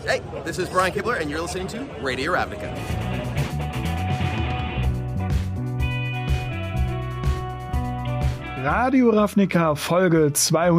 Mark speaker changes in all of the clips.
Speaker 1: Hey, this is Brian Kibler and you're listening to Radio Ravnica.
Speaker 2: Radio Ravnica Folge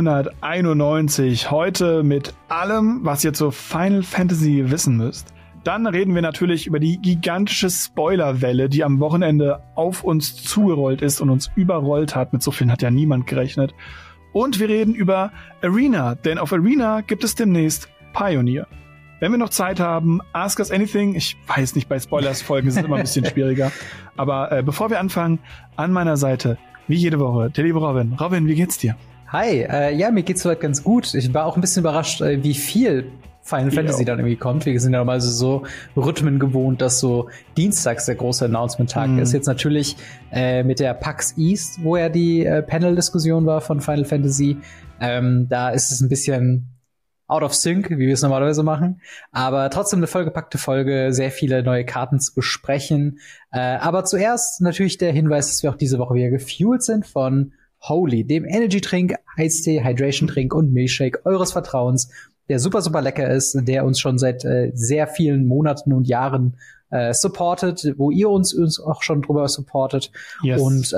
Speaker 2: 291. Heute mit allem, was ihr zu Final Fantasy wissen müsst. Dann reden wir natürlich über die gigantische Spoilerwelle, die am Wochenende auf uns zugerollt ist und uns überrollt hat. Mit so vielen hat ja niemand gerechnet. Und wir reden über Arena, denn auf Arena gibt es demnächst Pioneer. Wenn wir noch Zeit haben, ask us anything. Ich weiß nicht, bei Spoilers-Folgen ist es immer ein bisschen schwieriger. Aber bevor wir anfangen, an meiner Seite, wie jede Woche, der liebe Robin. Robin, wie geht's dir?
Speaker 3: Hi, ja, mir geht's soweit ganz gut. Ich war auch ein bisschen überrascht, wie viel Final Fantasy dann irgendwie kommt. Wir sind ja normalerweise so Rhythmen gewohnt, dass so dienstags der große Announcement-Tag ist. Jetzt natürlich mit der PAX East, wo ja die Panel-Diskussion war von Final Fantasy. Da ist es ein bisschen out of sync, wie wir es normalerweise machen. Aber trotzdem eine vollgepackte Folge, sehr viele neue Karten zu besprechen. Aber zuerst natürlich der Hinweis, dass wir auch diese Woche wieder gefuelt sind von Holy, dem Energy-Trink, Eistee, Hydration-Trink und Milchshake eures Vertrauens, der super, super lecker ist, der uns schon seit sehr vielen Monaten und Jahren supportet, wo ihr uns auch schon drüber supportet. Yes. Und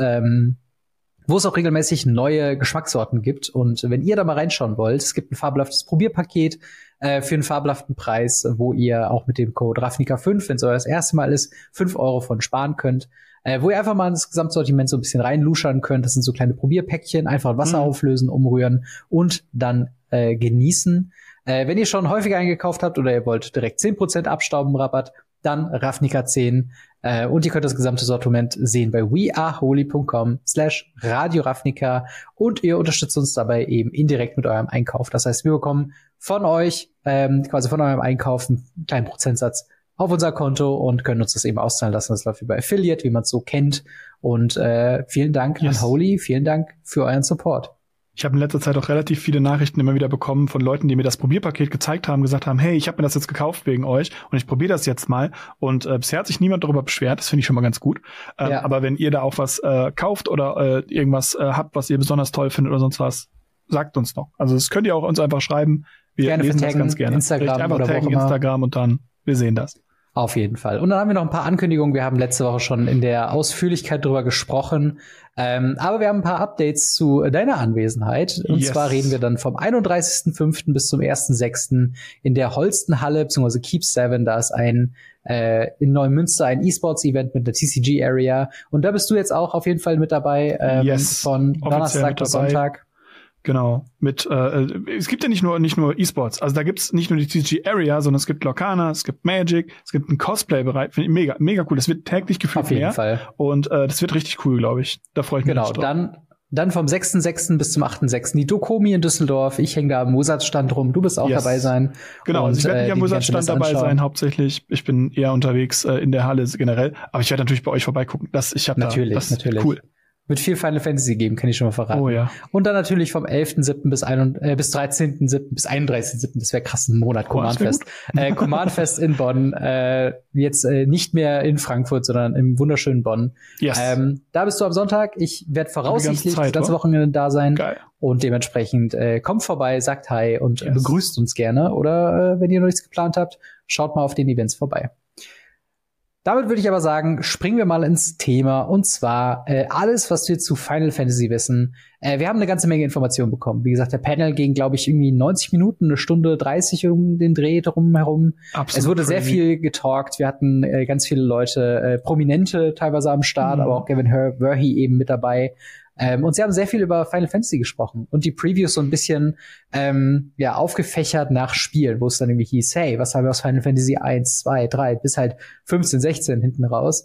Speaker 3: wo es auch regelmäßig neue Geschmackssorten gibt. Und wenn ihr da mal reinschauen wollt, es gibt ein fabelhaftes Probierpaket für einen fabelhaften Preis, wo ihr auch mit dem Code Ravnica5, wenn es euer das erste Mal ist, 5 € von sparen könnt. Wo ihr einfach mal ins Gesamtsortiment so ein bisschen reinluschern könnt. Das sind so kleine Probierpäckchen, einfach Wasser auflösen, umrühren und dann genießen. Wenn ihr schon häufiger eingekauft habt oder ihr wollt direkt 10% abstauben Rabatt, dann Ravnica 10. Und ihr könnt das gesamte Sortiment sehen bei weareholy.com/Radio Ravnica und ihr unterstützt uns dabei eben indirekt mit eurem Einkauf. Das heißt, wir bekommen von euch quasi von eurem Einkauf einen kleinen Prozentsatz auf unser Konto und können uns das eben auszahlen lassen. Das läuft über Affiliate, wie man es so kennt. Und vielen Dank an Holy, vielen Dank für euren Support.
Speaker 2: Ich habe in letzter Zeit auch relativ viele Nachrichten immer wieder bekommen von Leuten, die mir das Probierpaket gezeigt haben, gesagt haben, hey, ich habe mir das jetzt gekauft wegen euch und ich probiere das jetzt mal. Und bisher hat sich niemand darüber beschwert, das finde ich schon mal ganz gut. Ja. Aber wenn ihr da auch was kauft oder irgendwas habt, was ihr besonders toll findet oder sonst was, sagt uns noch. Also das könnt ihr auch uns einfach schreiben. Wir
Speaker 3: gerne
Speaker 2: lesen
Speaker 3: vertaggen,
Speaker 2: das ganz gerne.
Speaker 3: Instagram
Speaker 2: einfach
Speaker 3: oder
Speaker 2: taggen,
Speaker 3: wo auch immer.
Speaker 2: Instagram und dann, wir sehen das.
Speaker 3: Auf jeden Fall. Und dann haben wir noch ein paar Ankündigungen. Wir haben letzte Woche schon in der Ausführlichkeit drüber gesprochen. Aber wir haben ein paar Updates zu deiner Anwesenheit. Und zwar reden wir dann vom 31.05. bis zum 1.06. in der Holstenhalle, beziehungsweise Keep 7. Da ist in Neumünster ein E-Sports-Event mit der TCG-Area. Und da bist du jetzt auch auf jeden Fall mit dabei, von Donnerstag bis Sonntag.
Speaker 2: Genau, es gibt ja nicht nur E-Sports, also da gibt's nicht nur die TCG Area, sondern es gibt Lorcana, es gibt Magic, es gibt einen Cosplay-Bereich, finde ich mega cool, das wird täglich gefühlt mehr. Auf jeden Fall. Und das wird richtig cool, glaube ich, da freue ich mich drauf.
Speaker 3: Genau, dann vom 6.6. bis zum 8.6. die Dokomi in Düsseldorf, ich hänge da am Musatz-Stand rum, du bist auch dabei sein.
Speaker 2: Genau, also ich werde nicht am Musatz-Stand dabei sein, hauptsächlich, ich bin eher unterwegs in der Halle generell, aber ich werde natürlich bei euch vorbeigucken, das ist cool.
Speaker 3: Mit viel Final Fantasy geben, kann ich schon mal verraten.
Speaker 2: Oh ja.
Speaker 3: Und dann natürlich vom 11.7. bis 13.7. bis 31.7. Das wäre krass, ein Monat Command-Fest. Command-Fest in Bonn. Jetzt nicht mehr in Frankfurt, sondern im wunderschönen Bonn.
Speaker 2: Yes.
Speaker 3: Da bist du am Sonntag. Ich werde voraussichtlich das ganze Wochenende da sein.
Speaker 2: Geil.
Speaker 3: Und dementsprechend kommt vorbei, sagt Hi und begrüßt uns gerne. Oder wenn ihr noch nichts geplant habt, schaut mal auf den Events vorbei. Damit würde ich aber sagen, springen wir mal ins Thema. Und zwar alles, was wir zu Final Fantasy wissen. Wir haben eine ganze Menge Informationen bekommen. Wie gesagt, der Panel ging, glaube ich, irgendwie 90 Minuten, 1:30 um den Dreh drumherum. Absolut. Es wurde sehr viel getalkt. Wir hatten ganz viele Leute, Prominente teilweise am Start, aber auch Gavin Verhey eben mit dabei. Und sie haben sehr viel über Final Fantasy gesprochen und die Previews so ein bisschen aufgefächert nach Spielen, wo es dann irgendwie hieß, hey, was haben wir aus Final Fantasy 1, 2, 3 bis halt 15, 16 hinten raus.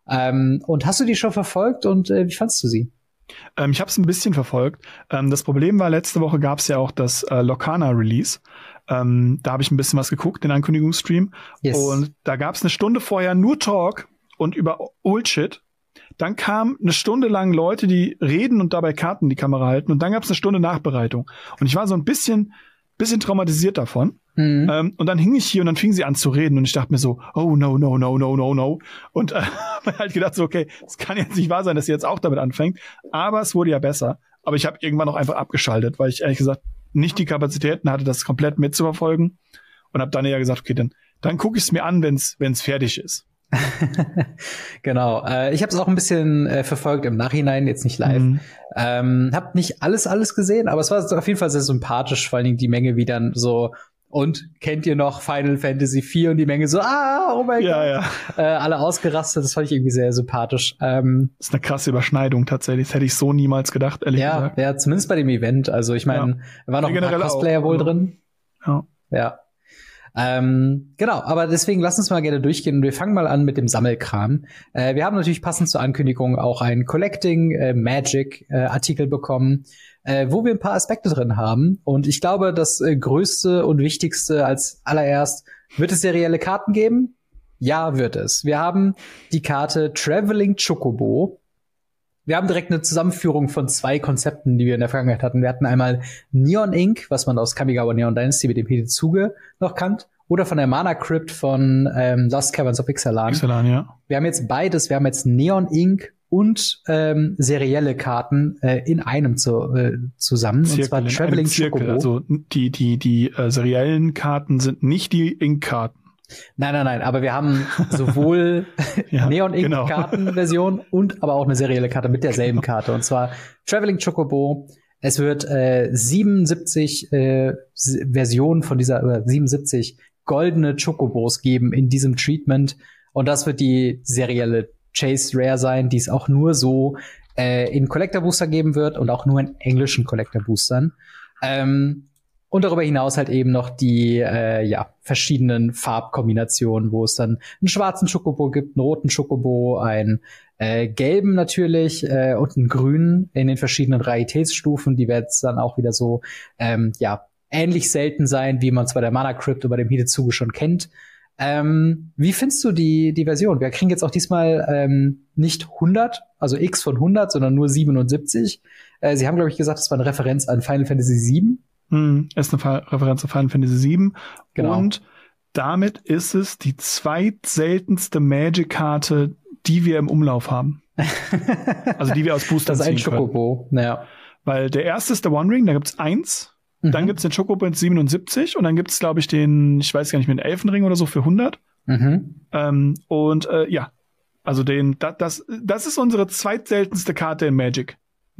Speaker 3: Und hast du die schon verfolgt und wie fandst du sie?
Speaker 2: Ich habe es ein bisschen verfolgt. Das Problem war, letzte Woche gab es ja auch das Lorcana-Release. Da habe ich ein bisschen was geguckt, den Ankündigungsstream. Yes. Und da gab es eine Stunde vorher nur Talk und über Bullshit. Dann kam eine Stunde lang Leute, die reden und dabei Karten in die Kamera halten. Und dann gab es eine Stunde Nachbereitung. Und ich war so ein bisschen traumatisiert davon. Und dann hing ich hier und dann fing sie an zu reden. Und ich dachte mir so, oh no, no, no, no, no, no. Und habe halt gedacht so, okay, es kann jetzt nicht wahr sein, dass sie jetzt auch damit anfängt. Aber es wurde ja besser. Aber ich habe irgendwann auch einfach abgeschaltet, weil ich ehrlich gesagt nicht die Kapazitäten hatte, das komplett mitzuverfolgen. und habe dann eher gesagt, okay, dann gucke ich es mir an, wenn's fertig ist.
Speaker 3: Genau. Ich habe es auch ein bisschen verfolgt im Nachhinein, jetzt nicht live. Hab nicht alles gesehen, aber es war auf jeden Fall sehr sympathisch, vor allen Dingen die Menge, wie dann so, und kennt ihr noch Final Fantasy IV? Und die Menge so, oh mein Gott.
Speaker 2: Ja.
Speaker 3: Alle ausgerastet, das fand ich irgendwie sehr sympathisch.
Speaker 2: Das ist eine krasse Überschneidung tatsächlich. Das hätte ich so niemals gedacht, ehrlich gesagt.
Speaker 3: Ja, zumindest bei dem Event. Also ich meine, da waren noch ein paar Cosplayer wohl drin. Ja. Genau, aber deswegen lass uns mal gerne durchgehen und wir fangen mal an mit dem Sammelkram. Wir haben natürlich passend zur Ankündigung auch einen Collecting Magic Artikel bekommen, wo wir ein paar Aspekte drin haben. Und ich glaube, das Größte und Wichtigste als allererst, wird es serielle Karten geben? Ja, wird es. Wir haben die Karte Traveling Chocobo. Wir haben direkt eine Zusammenführung von 2 Konzepten, die wir in der Vergangenheit hatten. Wir hatten einmal Neon Ink, was man aus Kamigawa Neon Dynasty mit dem Hidezuge noch kannt, oder von der Mana Crypt von Lost Caverns of Ixalan.
Speaker 2: Ja.
Speaker 3: Wir haben jetzt beides. Wir haben jetzt Neon Ink und serielle Karten in einem zusammen.
Speaker 2: Zirkel,
Speaker 3: und zwar Traveling Chocobo.
Speaker 2: Also die seriellen Karten sind nicht die Ink-Karten.
Speaker 3: Nein, aber wir haben sowohl Neon-Ink-Karten-Version und aber auch eine serielle Karte mit derselben Karte. Und zwar Traveling Chocobo. Es wird 77 Versionen von dieser, 77 goldene Chocobos geben in diesem Treatment. Und das wird die serielle Chase Rare sein, die es auch nur so in Collector Booster geben wird und auch nur in englischen Collector Boostern. Und darüber hinaus halt eben noch die verschiedenen Farbkombinationen, wo es dann einen schwarzen Chocobo gibt, einen roten Chocobo, einen gelben natürlich und einen grünen in den verschiedenen Raritätsstufen. Die werden dann auch wieder so ähnlich selten sein, wie man es bei der Mana Crypt oder bei dem Hidezuge schon kennt. Wie findest du die Version? Wir kriegen jetzt auch diesmal nicht 100, also X von 100, sondern nur 77. Sie haben, glaube ich, gesagt, das war eine Referenz an Final Fantasy VII.
Speaker 2: Ist eine Referenz zu Final Fantasy VII.
Speaker 3: Genau.
Speaker 2: Und damit ist es die zweitseltenste Magic-Karte, die wir im Umlauf haben. Also die wir aus Boostern ziehen können.
Speaker 3: Das ist ein Chocobo, ja.
Speaker 2: Weil der erste ist der One Ring, da gibt's 1. Dann gibt's den Chocobo in 77 und dann gibt's, glaube ich, den, ich weiß gar nicht, mit dem Elfenring oder so für 100. Also das ist unsere zweitseltenste Karte in Magic.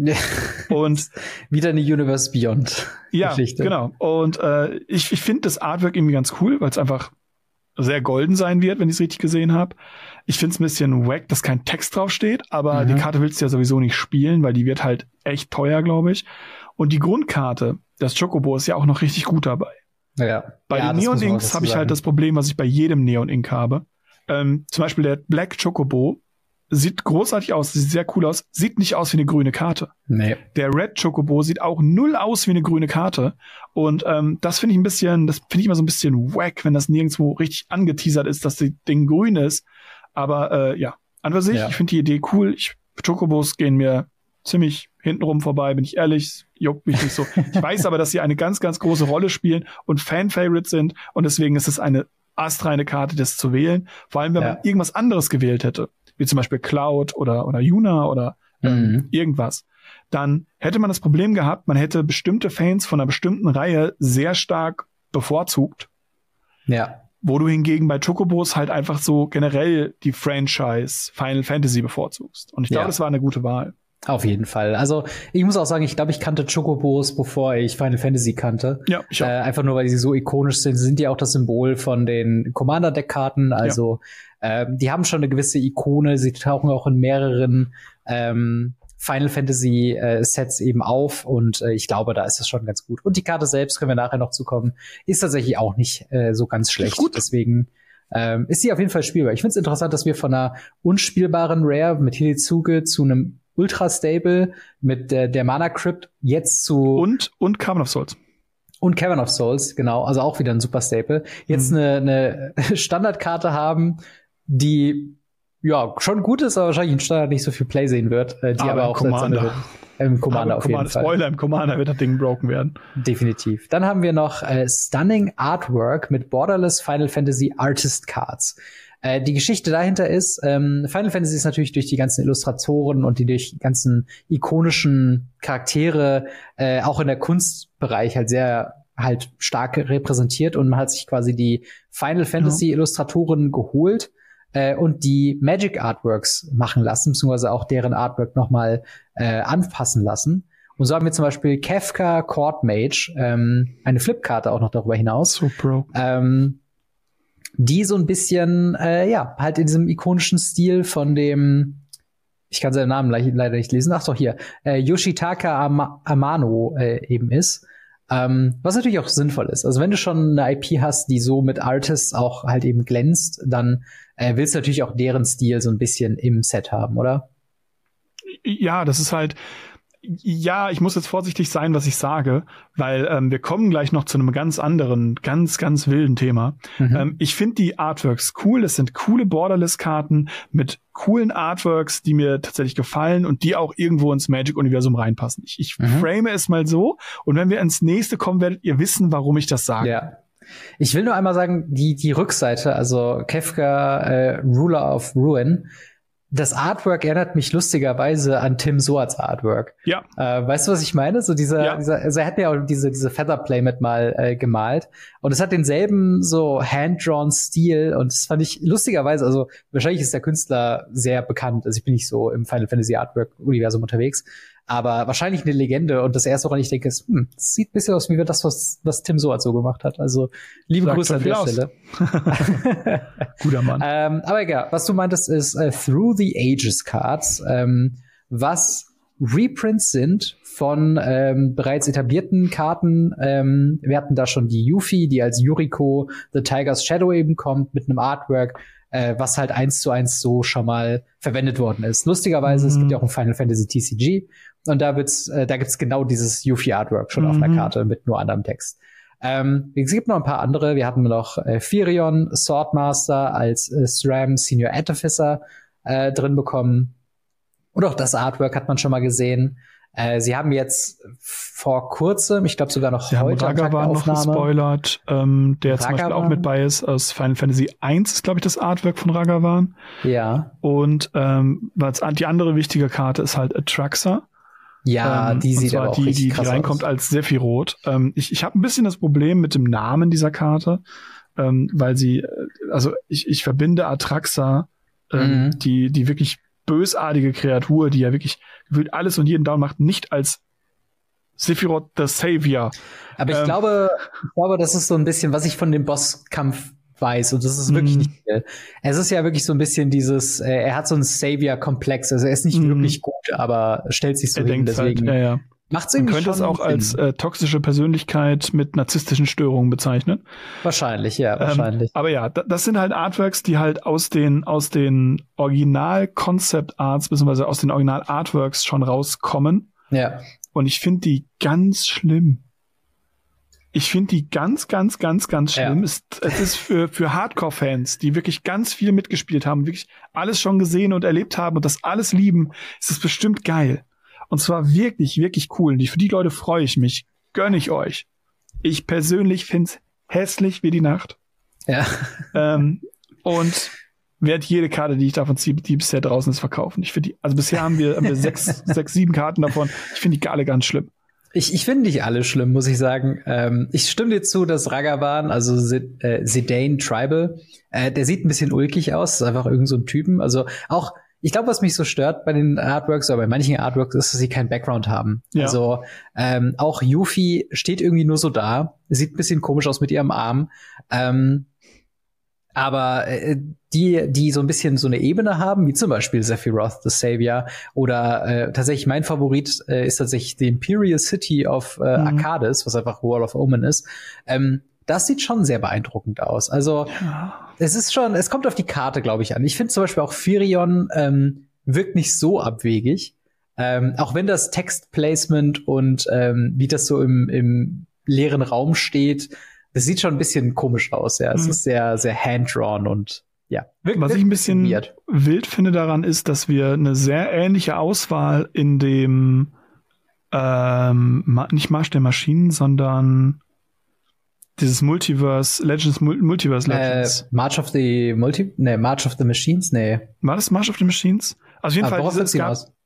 Speaker 2: Und
Speaker 3: wieder eine Universe Beyond Geschichte.
Speaker 2: Ja, genau. Und ich finde das Artwork irgendwie ganz cool, weil es einfach sehr golden sein wird, wenn ich es richtig gesehen habe. Ich finde es ein bisschen wack, dass kein Text drauf steht, aber die Karte willst du ja sowieso nicht spielen, weil die wird halt echt teuer, glaube ich. Und die Grundkarte, das Chocobo, ist ja auch noch richtig gut dabei.
Speaker 3: Ja.
Speaker 2: Bei den Neon Inks habe ich halt das Problem, was ich bei jedem Neon Ink habe. Zum Beispiel der Black Chocobo sieht großartig aus, sieht sehr cool aus, sieht nicht aus wie eine grüne Karte.
Speaker 3: Nee.
Speaker 2: Der Red Chocobo sieht auch null aus wie eine grüne Karte. Und das finde ich immer so ein bisschen wack, wenn das nirgendwo richtig angeteasert ist, dass das Ding grün ist. Aber an für sich, ich finde die Idee cool. Chocobos gehen mir ziemlich hintenrum vorbei, bin ich ehrlich, juckt mich nicht so. Ich weiß aber, dass sie eine ganz, ganz große Rolle spielen und Fan-Favorite sind. Und deswegen ist es eine astreine Karte, das zu wählen. Vor allem, wenn man irgendwas anderes gewählt hätte, wie zum Beispiel Cloud oder Yuna oder irgendwas, dann hätte man das Problem gehabt, man hätte bestimmte Fans von einer bestimmten Reihe sehr stark bevorzugt.
Speaker 3: Ja.
Speaker 2: Wo du hingegen bei Chocobos halt einfach so generell die Franchise Final Fantasy bevorzugst. Und ich glaube, das war eine gute Wahl.
Speaker 3: Auf jeden Fall. Also ich muss auch sagen, ich glaube, ich kannte Chocobos, bevor ich Final Fantasy kannte.
Speaker 2: Ja, ich auch.
Speaker 3: Einfach nur, weil sie so ikonisch sind. Sie sind ja auch das Symbol von den Commander-Deck-Karten. Also die haben schon eine gewisse Ikone. Sie tauchen auch in mehreren Final Fantasy Sets eben auf. Und ich glaube, da ist das schon ganz gut. Und die Karte selbst, können wir nachher noch zukommen, ist tatsächlich auch nicht so ganz schlecht. Deswegen ist sie auf jeden Fall spielbar. Ich finde es interessant, dass wir von einer unspielbaren Rare mit Hidezuge zu einem Ultra-Stable mit der Mana Crypt jetzt zu
Speaker 2: und Cavern of Souls.
Speaker 3: Und Cavern of Souls, genau, also auch wieder ein Super Staple. Jetzt eine Standardkarte haben, die schon gut ist, aber wahrscheinlich in Standard nicht so viel Play sehen wird, die aber auch
Speaker 2: Commander.
Speaker 3: Im Commander auf jeden Fall.
Speaker 2: Spoiler, im Commander wird das Ding broken werden.
Speaker 3: Definitiv. Dann haben wir noch Stunning Artwork mit Borderless Final Fantasy Artist Cards. Die Geschichte dahinter ist, Final Fantasy ist natürlich durch die ganzen Illustratoren und durch die ganzen ikonischen Charaktere auch in der Kunstbereich halt sehr halt stark repräsentiert und man hat sich quasi die Final Fantasy Illustratoren geholt und die Magic Artworks machen lassen, beziehungsweise auch deren Artwork nochmal anpassen lassen. Und so haben wir zum Beispiel Kefka Court Mage, eine Flipkarte auch noch darüber hinaus.
Speaker 2: So pro.
Speaker 3: Die so ein bisschen, halt in diesem ikonischen Stil von dem, ich kann seinen Namen leider nicht lesen, ach doch hier, Yoshitaka Amano eben ist. Was natürlich auch sinnvoll ist. Also wenn du schon eine IP hast, die so mit Artists auch halt eben glänzt, dann willst du natürlich auch deren Stil so ein bisschen im Set haben, oder?
Speaker 2: Ja, das ist halt, ja, ich muss jetzt vorsichtig sein, was ich sage, weil wir kommen gleich noch zu einem ganz anderen, ganz, ganz wilden Thema. Ich finde die Artworks cool. Es sind coole Borderless-Karten mit coolen Artworks, die mir tatsächlich gefallen und die auch irgendwo ins Magic-Universum reinpassen. Ich frame es mal so und wenn wir ins nächste kommen, werdet ihr wissen, warum ich das sage.
Speaker 3: Ja. Ich will nur einmal sagen, die Rückseite, also Kefka Ruler of Ruin, das Artwork erinnert mich lustigerweise an Tim Soarts Artwork.
Speaker 2: Ja.
Speaker 3: Weißt du, was ich meine? So also er hat ja auch diese Feather Playmat mal gemalt. Und es hat denselben so hand-drawn Stil. Und das fand ich lustigerweise, also wahrscheinlich ist der Künstler sehr bekannt. Also ich bin nicht so im Final Fantasy Artwork-Universum unterwegs. Aber wahrscheinlich eine Legende. Und das erste, woran ich denke, ist, das sieht ein bisschen aus wie das, was Tim Soart so gemacht hat. Also liebe Grüße an der Stelle.
Speaker 2: Guter Mann.
Speaker 3: Aber egal, was du meintest, ist Through the Ages Cards, was Reprints sind von bereits etablierten Karten. Wir hatten da schon die Yuffie, die als Yuriko The Tiger's Shadow eben kommt, mit einem Artwork, was halt 1:1 so schon mal verwendet worden ist. Lustigerweise, es gibt ja auch ein Final Fantasy TCG und da gibt's genau dieses Yuffie-Artwork schon auf einer Karte mit nur anderem Text. Es gibt noch ein paar andere. Wir hatten noch Firion Swordmaster als SRAM Senior Artificer drin bekommen. Und auch das Artwork hat man schon mal gesehen. Sie haben jetzt vor kurzem, ich glaube sogar noch heute
Speaker 2: Ragavan noch gespoilert, der Ragavan zum Beispiel auch mit bei ist. Aus Final Fantasy 1 ist, glaube ich, das Artwork von Ragavan.
Speaker 3: Ja.
Speaker 2: Und die andere wichtige Karte ist halt Atraxa.
Speaker 3: Ja, die sieht aber auch richtig krass aus. Die reinkommt
Speaker 2: als Sephiroth. Ich habe ein bisschen das Problem mit dem Namen dieser Karte, weil ich verbinde Atraxa, die wirklich bösartige Kreatur, die ja wirklich gefühlt alles und jeden down macht, nicht als Sephiroth the Savior.
Speaker 3: Aber ich glaube, das ist so ein bisschen, was ich von dem Bosskampf weiß, und das ist wirklich nicht viel. Es ist ja wirklich so ein bisschen dieses, er hat so einen Savior-Komplex, also er ist nicht wirklich gut, aber stellt sich so hin, deswegen
Speaker 2: halt,
Speaker 3: macht's irgendwie
Speaker 2: man könnte es auch als toxische Persönlichkeit mit narzisstischen Störungen bezeichnen.
Speaker 3: Wahrscheinlich, ja, wahrscheinlich.
Speaker 2: Aber ja, das sind halt Artworks, die halt aus den Original-Concept-Arts beziehungsweise aus den Original-Artworks schon rauskommen.
Speaker 3: Ja.
Speaker 2: Und ich finde die ganz schlimm. Ich finde die ganz, ganz, ganz, ganz schlimm. Ja. Es ist für Hardcore-Fans, die wirklich ganz viel mitgespielt haben, wirklich alles schon gesehen und erlebt haben und das alles lieben, ist es bestimmt geil. Und zwar wirklich, wirklich cool. Und für die Leute freue ich mich. Gönne ich euch. Ich persönlich find's hässlich wie die Nacht.
Speaker 3: Ja.
Speaker 2: Und werde jede Karte, die ich davon ziehe, die bisher draußen ist, verkaufen. Ich finde also bisher haben wir 7 Karten davon. Ich finde die alle ganz schlimm.
Speaker 3: Ich finde nicht alle schlimm, muss ich sagen. Ich stimme dir zu, dass Ragavan, also Zidane Tribal, der sieht ein bisschen ulkig aus. Das ist einfach irgend so ein Typen. Also auch, ich glaube, was mich so stört bei den Artworks, oder bei manchen Artworks, ist, dass sie keinen Background haben. Ja. Also auch Yuffie steht irgendwie nur so da. Sieht ein bisschen komisch aus mit ihrem Arm. Aber die so ein bisschen so eine Ebene haben, wie zum Beispiel Sephiroth the Savior oder tatsächlich mein Favorit ist tatsächlich die Imperial City of Arcades, was einfach Wall of Omen ist. Das sieht schon sehr beeindruckend aus. Also es kommt auf die Karte, glaube ich, an. Ich finde zum Beispiel auch Firion wirkt nicht so abwegig. Auch wenn das Textplacement und wie das so im leeren Raum steht, das sieht schon ein bisschen komisch aus, ja. Es ist sehr, sehr hand-drawn und ja.
Speaker 2: Was ich ein bisschen wild finde daran ist, dass wir eine sehr ähnliche Auswahl in dem nicht Marsch der Maschinen, sondern dieses Multiverse Legends.
Speaker 3: March of the Machines? Nee.
Speaker 2: War das March of the Machines? Also auf jeden Fall
Speaker 3: es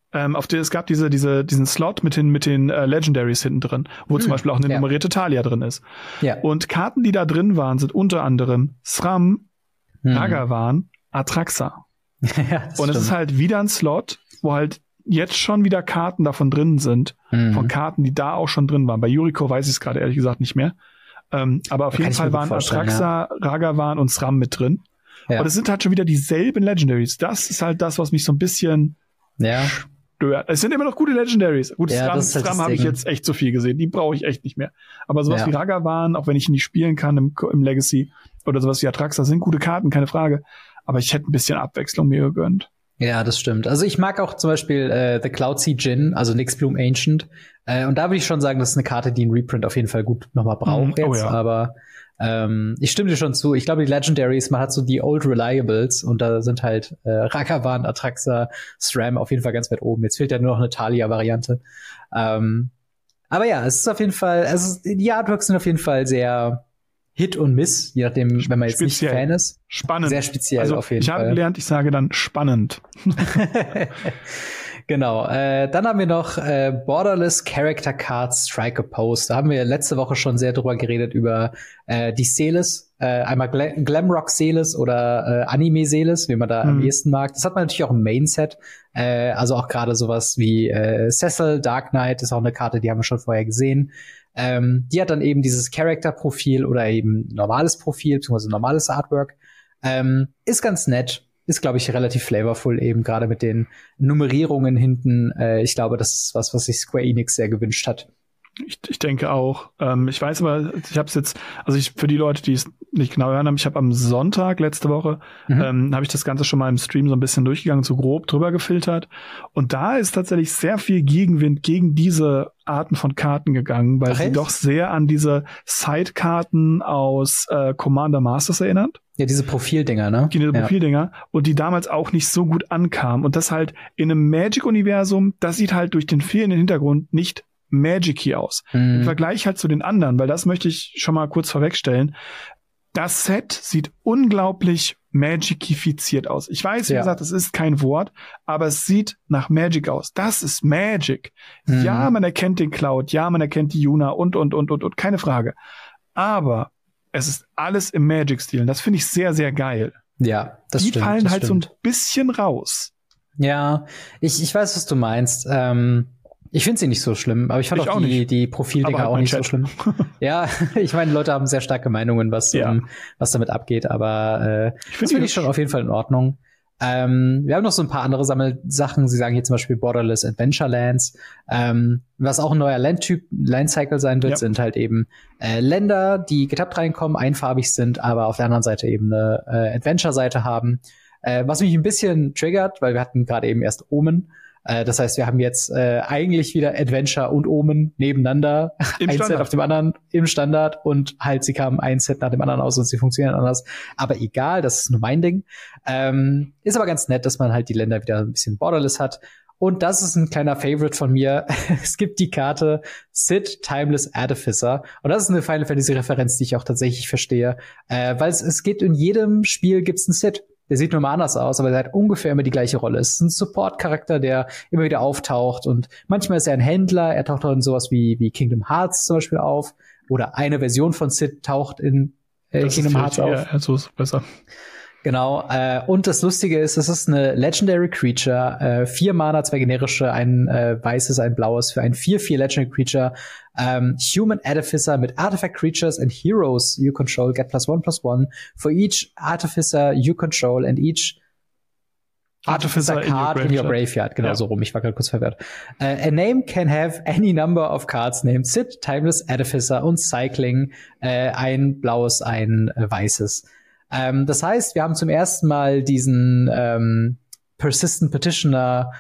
Speaker 2: es gab diesen Slot mit den Legendaries hinten drin, wo zum Beispiel auch eine nummerierte Talia drin ist. Ja. Und Karten, die da drin waren, sind unter anderem SRAM, Ragavan, Atraxa. Ja, und es ist halt wieder ein Slot, wo halt jetzt schon wieder Karten davon drin sind, von Karten, die da auch schon drin waren. Bei Yuriko weiß ich es gerade ehrlich gesagt nicht mehr. Aber auf jeden Fall waren Atraxa, Ragavan und SRAM mit drin. Ja. Und es sind halt schon wieder dieselben Legendaries. Das ist halt das, was mich so ein bisschen stört. Es sind immer noch gute Legendaries. Gut, SRAM habe ich jetzt echt zu viel gesehen. Die brauche ich echt nicht mehr. Aber sowas wie Ragavan, auch wenn ich nicht spielen kann im Legacy, oder sowas wie Atraxa, sind gute Karten, keine Frage. Aber ich hätte ein bisschen Abwechslung mir gegönnt.
Speaker 3: Ja, das stimmt. Also ich mag auch zum Beispiel The Cloudsea Djinn, also Nyxbloom Ancient. Und da würde ich schon sagen, das ist eine Karte, die ein Reprint auf jeden Fall gut nochmal braucht jetzt. Oh ja. Aber ich stimme dir schon zu. Ich glaube, die Legendaries, man hat so die Old Reliables und da sind halt Ragavan, Atraxa, SRAM auf jeden Fall ganz weit oben. Jetzt fehlt ja nur noch eine Talia-Variante. Aber ja, es ist auf jeden Fall, also die Artworks sind auf jeden Fall sehr Hit und Miss, je nachdem, wenn man jetzt speziell. Nicht Fan ist.
Speaker 2: Spannend.
Speaker 3: Sehr speziell also, auf jeden Fall.
Speaker 2: Ich habe gelernt, ich sage dann spannend.
Speaker 3: Genau. Dann haben wir noch Borderless Character Cards Striker Pose. Da haben wir letzte Woche schon sehr drüber geredet, über die Celes. Einmal Glamrock Celes oder Anime Celes, wie man da am ehesten mag. Das hat man natürlich auch im Main-Set. Also auch gerade sowas wie Cecil, Dark Knight ist auch eine Karte, die haben wir schon vorher gesehen. Die hat dann eben dieses Character-Profil oder eben normales Profil, beziehungsweise normales Artwork. Ist ganz nett. Ist, glaube ich, relativ flavorful, eben gerade mit den Nummerierungen hinten. Ich glaube, das ist was sich Square Enix sehr gewünscht hat.
Speaker 2: Ich denke auch. Ich weiß aber, ich habe es jetzt, für die Leute, die es nicht genau hören haben, ich habe am Sonntag letzte Woche, habe ich das Ganze schon mal im Stream so ein bisschen durchgegangen, so grob drüber gefiltert. Und da ist tatsächlich sehr viel Gegenwind gegen diese Arten von Karten gegangen, weil sie doch sehr an diese Sidekarten aus Commander Masters erinnert.
Speaker 3: Ja, diese Profildinger, ne?
Speaker 2: Diese Profildinger. Und die damals auch nicht so gut ankamen. Und das halt in einem Magic-Universum, das sieht halt durch den fehlenden Hintergrund nicht Magic-y aus. Im Vergleich halt zu den anderen, weil das möchte ich schon mal kurz vorwegstellen. Das Set sieht unglaublich Magic-ifiziert aus. Ich weiß, wie gesagt, das ist kein Wort, aber es sieht nach Magic aus. Das ist Magic. Ja, man erkennt den Cloud, ja, man erkennt die Yuna und, keine Frage. Aber es ist alles im Magic-Stil. Und das finde ich sehr, sehr geil.
Speaker 3: Ja, das stimmt.
Speaker 2: Die fallen halt so ein bisschen raus.
Speaker 3: Ja, ich weiß, was du meinst. Ich finde sie nicht so schlimm, aber ich fand auch die Profildinger auch nicht so schlimm. Ja, ich meine, Leute haben sehr starke Meinungen, was damit abgeht, aber das finde ich schon auf jeden Fall in Ordnung. Wir haben noch so ein paar andere Sammelsachen. Sie sagen hier zum Beispiel Borderless Adventurelands. Was auch ein neuer Landcycle sein wird, sind halt eben Länder, die getappt reinkommen, einfarbig sind, aber auf der anderen Seite eben eine Adventure-Seite haben. Was mich ein bisschen triggert, weil wir hatten gerade eben erst Omen. Das heißt, wir haben jetzt eigentlich wieder Adventure und Omen nebeneinander. Ein Set auf dem anderen im Standard und halt, sie kamen ein Set nach dem anderen aus und sie funktionieren anders. Aber egal, das ist nur mein Ding. Ist aber ganz nett, dass man halt die Länder wieder ein bisschen borderless hat. Und das ist ein kleiner Favorite von mir. Es gibt die Karte Sid Timeless Artificer. Und das ist eine Final Fantasy Referenz, die ich auch tatsächlich verstehe. Weil es geht in jedem Spiel gibt's einen Sid. Der sieht nur mal anders aus, aber er hat ungefähr immer die gleiche Rolle. Es ist ein Support-Charakter, der immer wieder auftaucht und manchmal ist er ein Händler. Er taucht auch in sowas wie Kingdom Hearts zum Beispiel auf oder eine Version von Sid taucht in Kingdom Hearts auf.
Speaker 2: Ja, so ist es besser.
Speaker 3: Genau, und das Lustige ist, es ist eine Legendary Creature, 4 Mana, 2 generische, ein weißes, ein blaues für ein 4/4 Legendary Creature, Human Artificer mit Artifact Creatures and Heroes you control get +1/+1 for each Artificer you control and each Artificer card in your graveyard. Genau, so rum, ich war gerade kurz verwirrt. A name can have any number of cards named Sid, Timeless Artificer und Cycling, ein blaues, ein weißes. Das heißt, wir haben zum ersten Mal diesen Persistent Petitioner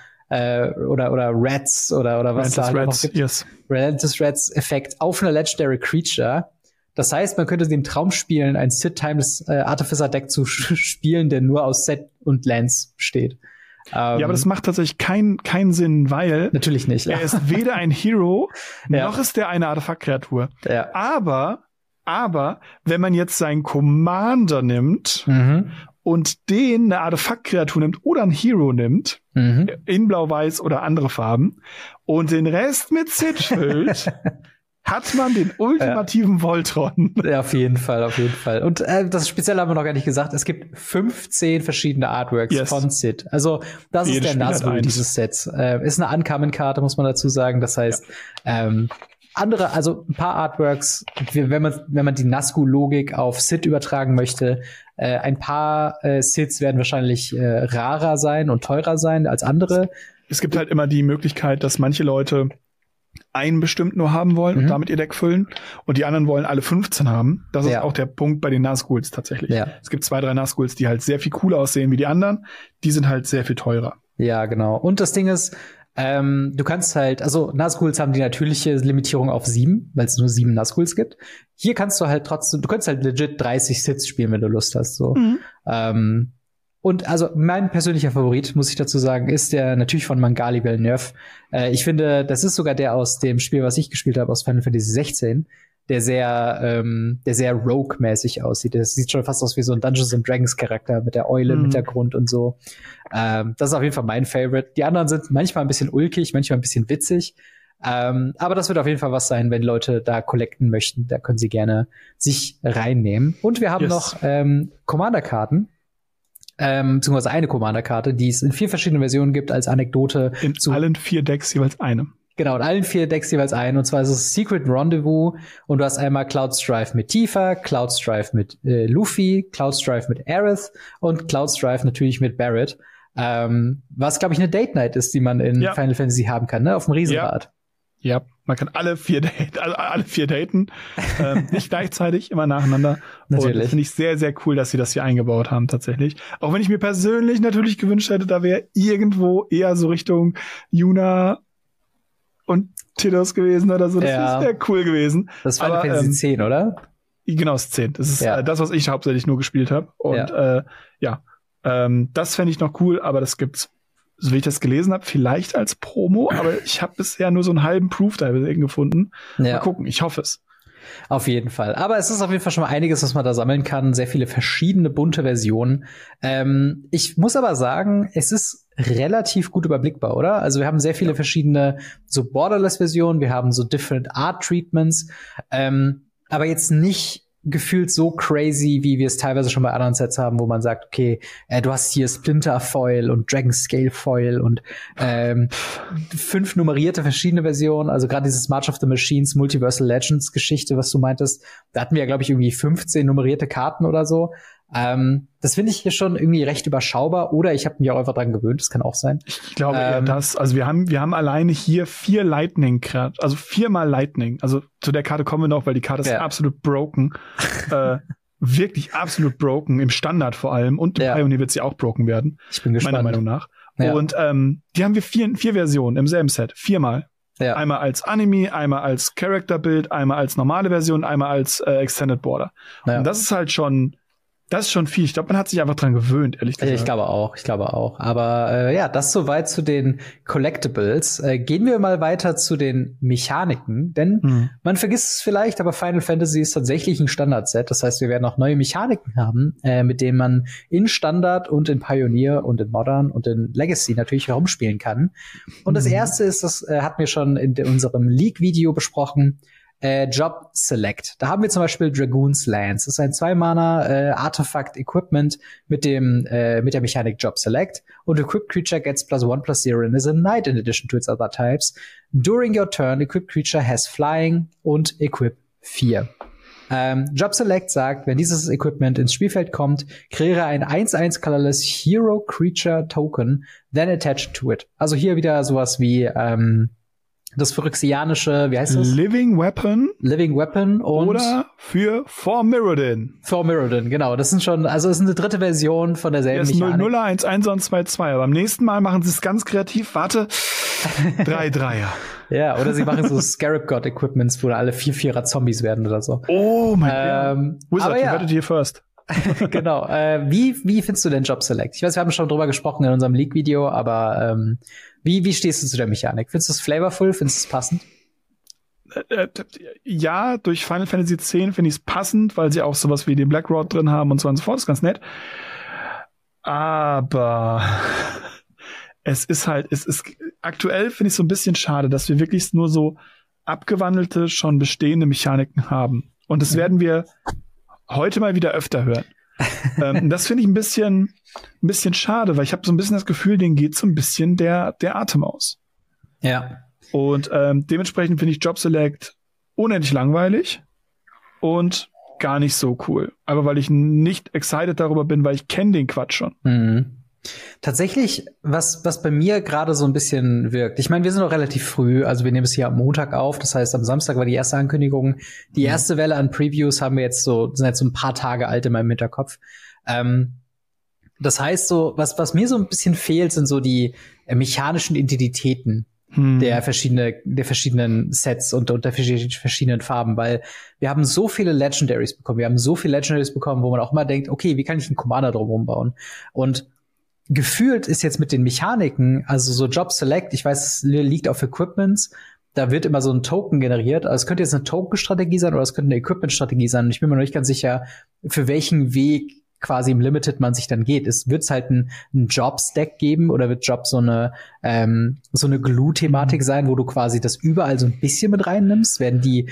Speaker 3: oder Rats oder was da noch gibt. Relentless Rats Effekt auf einer Legendary Creature. Das heißt, man könnte den Traum spielen, ein Sid Timeless Artificer Deck zu spielen, der nur aus Set und Lands besteht.
Speaker 2: Ja, aber das macht tatsächlich keinen Sinn, weil
Speaker 3: natürlich nicht.
Speaker 2: Er ist weder ein Hero, noch ist er eine Artefakt-Kreatur. Ja. Aber wenn man jetzt seinen Commander nimmt und den eine Artefakt-Kreatur nimmt oder ein Hero nimmt, in Blau-Weiß oder andere Farben, und den Rest mit Sid füllt, hat man den ultimativen Voltron.
Speaker 3: Ja, auf jeden Fall, auf jeden Fall. Und das Spezielle haben wir noch gar nicht gesagt. Es gibt 15 verschiedene Artworks von Sid. Also das ist der Nazgul dieses Sets. Ist eine Uncommon-Karte, muss man dazu sagen. Das heißt, andere, also ein paar Artworks, wenn man die Nazgul-Logik auf Sid übertragen möchte, ein paar Sids werden wahrscheinlich rarer sein und teurer sein als andere.
Speaker 2: Es gibt halt immer die Möglichkeit, dass manche Leute einen bestimmt nur haben wollen und damit ihr Deck füllen und die anderen wollen alle 15 haben. Das ist auch der Punkt bei den Nazguls tatsächlich. Ja. Es gibt 2, 3 Nazguls, die halt sehr viel cooler aussehen wie die anderen. Die sind halt sehr viel teurer.
Speaker 3: Ja, genau. Und das Ding ist, du kannst halt, also Nazguls haben die natürliche Limitierung auf 7, weil es nur 7 Nazguls gibt. Hier kannst du halt trotzdem, du kannst halt legit 30 Sids spielen, wenn du Lust hast. So. Und also mein persönlicher Favorit, muss ich dazu sagen, ist der natürlich von Mangali Villeneuve. Ich finde, das ist sogar der aus dem Spiel, was ich gespielt habe, aus Final Fantasy 16, der sehr Rogue-mäßig aussieht. Das sieht schon fast aus wie so ein Dungeons and Dragons Charakter mit der Eule im Hintergrund und so. Das ist auf jeden Fall mein Favorite. Die anderen sind manchmal ein bisschen ulkig, manchmal ein bisschen witzig. Aber das wird auf jeden Fall was sein, wenn Leute da collecten möchten. Da können sie gerne sich reinnehmen. Und wir haben noch Commander-Karten. Beziehungsweise eine Commander-Karte, die es in 4 verschiedenen Versionen gibt, als Anekdote.
Speaker 2: In allen 4 Decks jeweils eine.
Speaker 3: Genau, in allen 4 Decks jeweils eine. Und zwar ist es Secret Rendezvous. Und du hast einmal Cloud Strife mit Tifa, Cloud Strife mit Luffy, Cloud Strife mit Aerith und Cloud Strife natürlich mit Barrett. Was, glaube ich, eine Date Night ist, die man in Final Fantasy haben kann, ne? Auf dem Riesenrad.
Speaker 2: Ja, man kann alle 4 daten. Nicht gleichzeitig, immer nacheinander.
Speaker 3: Natürlich.
Speaker 2: Und das finde ich sehr, sehr cool, dass sie das hier eingebaut haben, tatsächlich. Auch wenn ich mir persönlich natürlich gewünscht hätte, da wäre irgendwo eher so Richtung Yuna und Tidus gewesen oder so. Das wäre cool gewesen.
Speaker 3: Das ist Final Fantasy 10, oder?
Speaker 2: Genau, das ist 10. Das ist das, was ich hauptsächlich nur gespielt habe. Und das fände ich noch cool, aber das gibt's, so wie ich das gelesen habe, vielleicht als Promo, aber ich habe bisher nur so einen halben Proof da gefunden. Mal gucken, ich hoffe es.
Speaker 3: Auf jeden Fall. Aber es ist auf jeden Fall schon mal einiges, was man da sammeln kann. Sehr viele verschiedene bunte Versionen. Ich muss aber sagen, es ist relativ gut überblickbar, oder? Also wir haben sehr viele verschiedene so Borderless-Versionen. Wir haben so Different Art Treatments. Aber jetzt nicht gefühlt so crazy, wie wir es teilweise schon bei anderen Sets haben, wo man sagt, okay, du hast hier Splinter Foil und Dragon Scale Foil und 5 nummerierte verschiedene Versionen, also gerade dieses March of the Machines Multiversal Legends Geschichte, was du meintest, da hatten wir ja, glaube ich, irgendwie 15 nummerierte Karten oder so. Das finde ich hier schon irgendwie recht überschaubar, oder ich habe mich auch einfach dran gewöhnt, das kann auch sein.
Speaker 2: Ich glaube eher das, also wir haben alleine hier 4 Lightning, also 4-mal Lightning, also zu der Karte kommen wir noch, weil die Karte ist absolut broken, wirklich absolut broken, im Standard vor allem, und im Pioneer wird sie auch broken werden. Ich bin gespannt. Meiner Meinung nach. Ja. Und die haben wir 4 Versionen im selben Set, 4-mal. Ja. Einmal als Anime, einmal als Character-Build, einmal als normale Version, einmal als Extended Border. Ja. Und das ist halt schon viel. Ich glaube, man hat sich einfach dran gewöhnt, ehrlich gesagt.
Speaker 3: Ich glaube auch. Aber das soweit zu den Collectibles. Gehen wir mal weiter zu den Mechaniken, denn man vergisst es vielleicht, aber Final Fantasy ist tatsächlich ein Standard-Set. Das heißt, wir werden auch neue Mechaniken haben, mit denen man in Standard und in Pioneer und in Modern und in Legacy natürlich herumspielen kann. Und das erste ist, das hatten wir schon in unserem League-Video besprochen, Job Select. Da haben wir zum Beispiel Dragoon's Lance. Das ist ein 2-Mana Artifact Equipment mit der Mechanik Job Select. Und Equipped Creature gets +1/+0 and is a knight in addition to its other types. During your turn, Equipped Creature has Flying und Equip 4. Job Select sagt, wenn dieses Equipment ins Spielfeld kommt, kreiere ein 1/1 colorless Hero Creature Token, then attach to it. Also hier wieder sowas wie das phyrexianische, wie heißt das?
Speaker 2: Living Weapon
Speaker 3: und
Speaker 2: oder für For Mirrodin,
Speaker 3: genau. Das sind schon, also es ist eine dritte Version von derselben Mechanik.
Speaker 2: 0-0er, 1-1er und 2-2. Aber beim nächsten Mal machen sie es ganz kreativ. Warte, 3-3er.
Speaker 3: Ja, oder sie machen so Scarab God Equipments, wo da alle 4-4er Zombies werden oder so.
Speaker 2: Oh mein Gott. Wizard, you heard it here first.
Speaker 3: Genau. Wie findest du den Job Select? Ich weiß, wir haben schon drüber gesprochen in unserem League-Video, aber wie stehst du zu der Mechanik? Findest du es flavorful? Findest du es passend?
Speaker 2: Ja, durch Final Fantasy X finde ich es passend, weil sie auch sowas wie den Black Rod drin haben und so und so fort. Das ist ganz nett. Aber es ist aktuell finde ich so ein bisschen schade, dass wir wirklich nur so abgewandelte, schon bestehende Mechaniken haben. Und das werden wir heute mal wieder öfter hören. Das finde ich ein bisschen schade, weil ich habe so ein bisschen das Gefühl, denen geht so ein bisschen der Atem aus.
Speaker 3: Ja.
Speaker 2: Und dementsprechend finde ich Job Select unendlich langweilig und gar nicht so cool. Aber weil ich nicht excited darüber bin, weil ich kenne den Quatsch schon.
Speaker 3: Mhm. Tatsächlich, was bei mir gerade so ein bisschen wirkt. Ich meine, wir sind noch relativ früh, also wir nehmen es hier am Montag auf. Das heißt, am Samstag war die erste Ankündigung. Die erste Welle an Previews sind jetzt so ein paar Tage alt in meinem Hinterkopf. Das heißt so, was mir so ein bisschen fehlt, sind so die mechanischen Identitäten der verschiedenen Sets und der verschiedenen Farben, weil wir haben so viele Legendaries bekommen. Wir haben so viele Legendaries bekommen, wo man auch immer denkt, okay, wie kann ich einen Commander drumherum bauen? Und gefühlt ist jetzt mit den Mechaniken, also so Job Select, ich weiß, es liegt auf Equipments, da wird immer so ein Token generiert. Also es könnte jetzt eine Token-Strategie sein oder es könnte eine Equipment-Strategie sein. Und ich bin mir noch nicht ganz sicher, für welchen Weg quasi im Limited man sich dann geht. Wird es halt ein Job-Stack geben oder wird Job so eine Glue-Thematik sein, wo du quasi das überall so ein bisschen mit reinnimmst? Werden die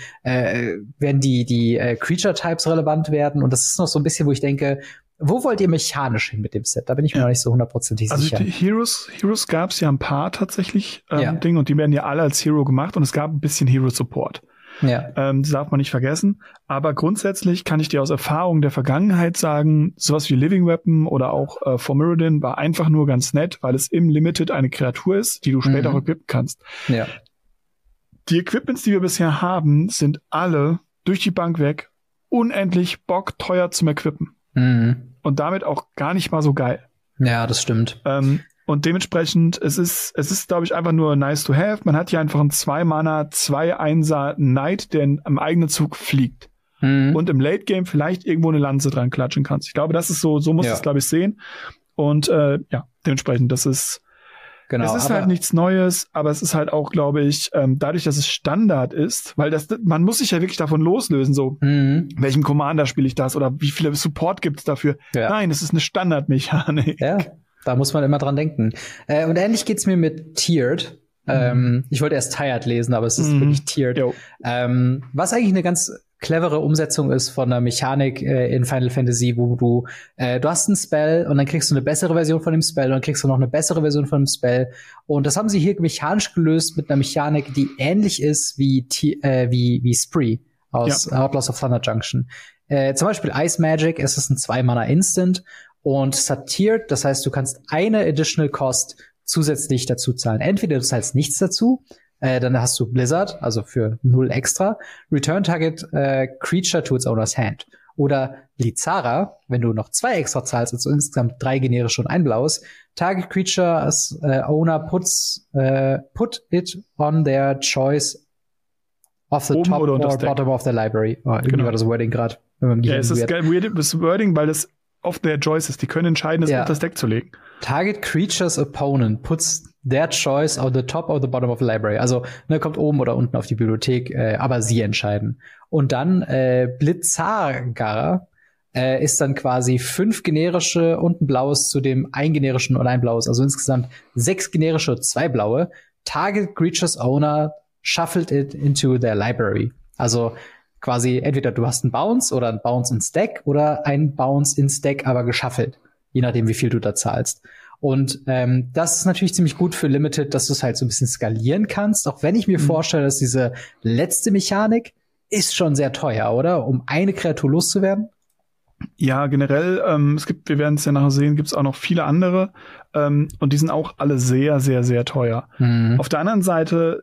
Speaker 3: Creature-Types relevant werden? Und das ist noch so ein bisschen, wo ich denke, wo wollt ihr mechanisch hin mit dem Set? Da bin ich mir noch nicht so hundertprozentig sicher.
Speaker 2: Also die Heroes gab es ja ein paar tatsächlich Dinge und die werden ja alle als Hero gemacht und es gab ein bisschen Hero-Support.
Speaker 3: Ja.
Speaker 2: Das darf man nicht vergessen. Aber grundsätzlich kann ich dir aus Erfahrung der Vergangenheit sagen, sowas wie Living Weapon oder auch For Mirrodin war einfach nur ganz nett, weil es im Limited eine Kreatur ist, die du später auch equippen kannst.
Speaker 3: Ja.
Speaker 2: Die Equipments, die wir bisher haben, sind alle durch die Bank weg unendlich bockteuer zum Equippen. Und damit auch gar nicht mal so geil.
Speaker 3: Ja, das stimmt.
Speaker 2: Und dementsprechend, es ist, glaube ich, einfach nur nice to have. Man hat hier einfach einen 2-Mana, 2-1er Knight, der im eigenen Zug fliegt. Und im Late Game vielleicht irgendwo eine Lanze dran klatschen kannst. Ich glaube, das ist so muss es, glaube ich, sehen. Und dementsprechend, das ist
Speaker 3: genau,
Speaker 2: es ist halt nichts Neues, aber es ist halt auch, glaube ich, dadurch, dass es Standard ist, weil man muss sich ja wirklich davon loslösen, so, welchem Commander spiele ich das oder wie viele Support gibt's dafür? Ja. Nein, es ist eine Standardmechanik.
Speaker 3: Ja, da muss man immer dran denken. Und ähnlich geht's mir mit Tiered. Ich wollte erst Tired lesen, aber es ist wirklich Tiered. Was eigentlich eine ganz clevere Umsetzung ist von einer Mechanik in Final Fantasy, wo du hast einen Spell und dann kriegst du eine bessere Version von dem Spell und dann kriegst du noch eine bessere Version von dem Spell. Und das haben sie hier mechanisch gelöst mit einer Mechanik, die ähnlich ist wie Spree aus Outlaws of Thunder Junction. Zum Beispiel Ice Magic, es ist ein 2-Mana Instant und es hat Tiered, das heißt, du kannst eine Additional Cost zusätzlich dazu zahlen. Entweder du zahlst nichts dazu, dann hast du Blizzard, also für 0 extra. Return Target Creature to its owner's hand. Oder Blizara, wenn du noch 2 extra zahlst, also insgesamt 3 generische und 1 blaues. Target Creature as Owner put it on their choice of the top or bottom of the library. Oh, irgendwie war das Wording gerade.
Speaker 2: Ja, es ist geil, weirdes Wording, weil das oft their choice ist. Die können entscheiden, das auf das Deck zu legen.
Speaker 3: Target Creature's Opponent puts their choice on the top or the bottom of the library. Also, kommt oben oder unten auf die Bibliothek, aber sie entscheiden. Und dann Blizzagar ist dann quasi 5 generische und ein blaues zu dem 1 generischen und 1 blaues. Also insgesamt 6 generische und 2 blaue. Target Creature's Owner shuffled it into their library. Also quasi entweder du hast einen Bounce oder einen Bounce ins Deck oder einen Bounce ins Deck, aber geshuffelt. Je nachdem, wie viel du da zahlst. Und das ist natürlich ziemlich gut für Limited, dass du es halt so ein bisschen skalieren kannst. Auch wenn ich mir vorstelle, dass diese letzte Mechanik ist schon sehr teuer, oder? Um eine Kreatur loszuwerden.
Speaker 2: Ja, generell, wir werden es ja nachher sehen, gibt es auch noch viele andere. Und die sind auch alle sehr, sehr, sehr teuer. Auf der anderen Seite,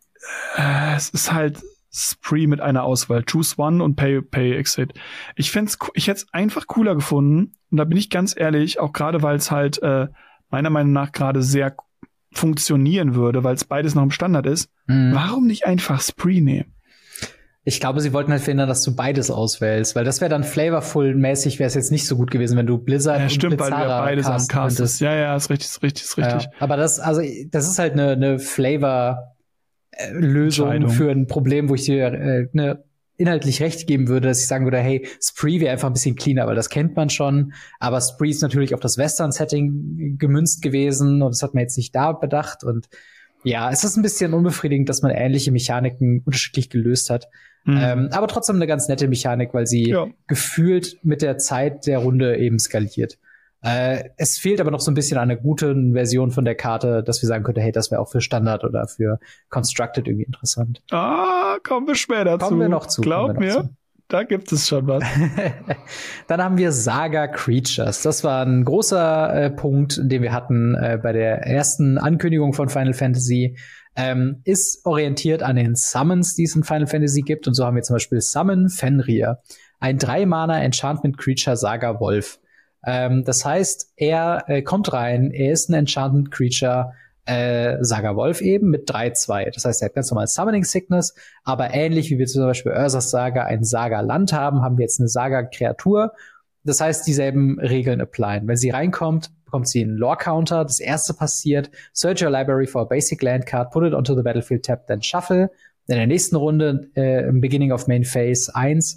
Speaker 2: es ist halt Spree mit einer Auswahl. Choose one und pay exit. Ich hätte es einfach cooler gefunden. Und da bin ich ganz ehrlich, auch gerade weil es halt meiner Meinung nach gerade sehr funktionieren würde, weil es beides noch im Standard ist. Warum nicht einfach Spree nehmen?
Speaker 3: Ich glaube, sie wollten halt verhindern, dass du beides auswählst, weil das wäre dann flavorful-mäßig, wäre es jetzt nicht so gut gewesen, wenn du Blizzard und
Speaker 2: stimmt,
Speaker 3: Blizzara
Speaker 2: weil du ja beides am Cast ist. Ja, ist richtig.
Speaker 3: Ja, aber das ist halt eine Flavor Lösung für ein Problem, wo ich dir inhaltlich recht geben würde, dass ich sagen würde, hey, Spree wäre einfach ein bisschen cleaner, weil das kennt man schon. Aber Spree ist natürlich auf das Western-Setting gemünzt gewesen und das hat man jetzt nicht da bedacht. Und ja, es ist ein bisschen unbefriedigend, dass man ähnliche Mechaniken unterschiedlich gelöst hat. Aber trotzdem eine ganz nette Mechanik, weil sie gefühlt mit der Zeit der Runde eben skaliert. Es fehlt aber noch so ein bisschen an einer guten Version von der Karte, dass wir sagen könnten, hey, das wäre auch für Standard oder für Constructed irgendwie interessant.
Speaker 2: Kommen wir später zu.
Speaker 3: Kommen wir noch zu.
Speaker 2: Glaub mir, da gibt es schon was.
Speaker 3: Dann haben wir Saga Creatures. Das war ein großer Punkt, den wir hatten bei der ersten Ankündigung von Final Fantasy. Ist orientiert an den Summons, die es in Final Fantasy gibt. Und so haben wir zum Beispiel Summon Fenrir, ein 3-Mana Enchantment Creature Saga Wolf. Das heißt, er kommt rein, er ist ein Enchantment Creature Saga Wolf eben mit 3/2. Das heißt, er hat ganz normal Summoning Sickness, aber ähnlich wie wir zum Beispiel Ursas Saga ein Saga Land haben wir jetzt eine Saga Kreatur. Das heißt, dieselben Regeln applyen. Wenn sie reinkommt, bekommt sie einen Lore Counter. Das erste passiert: Search your library for a basic land card, put it onto the battlefield tab, then shuffle. In der nächsten Runde, im Beginning of Main Phase 1,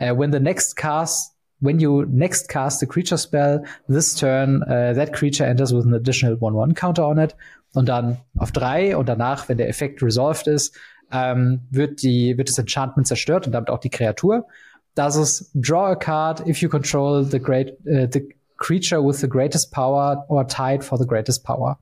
Speaker 3: when you next cast a creature spell, this turn, that creature enters with an additional 1/1 counter on it. Und dann auf 3 und danach, wenn der Effekt resolved ist, wird das Enchantment zerstört und damit auch die Kreatur. Das ist draw a card if you control the creature with the greatest power or tied for the greatest power.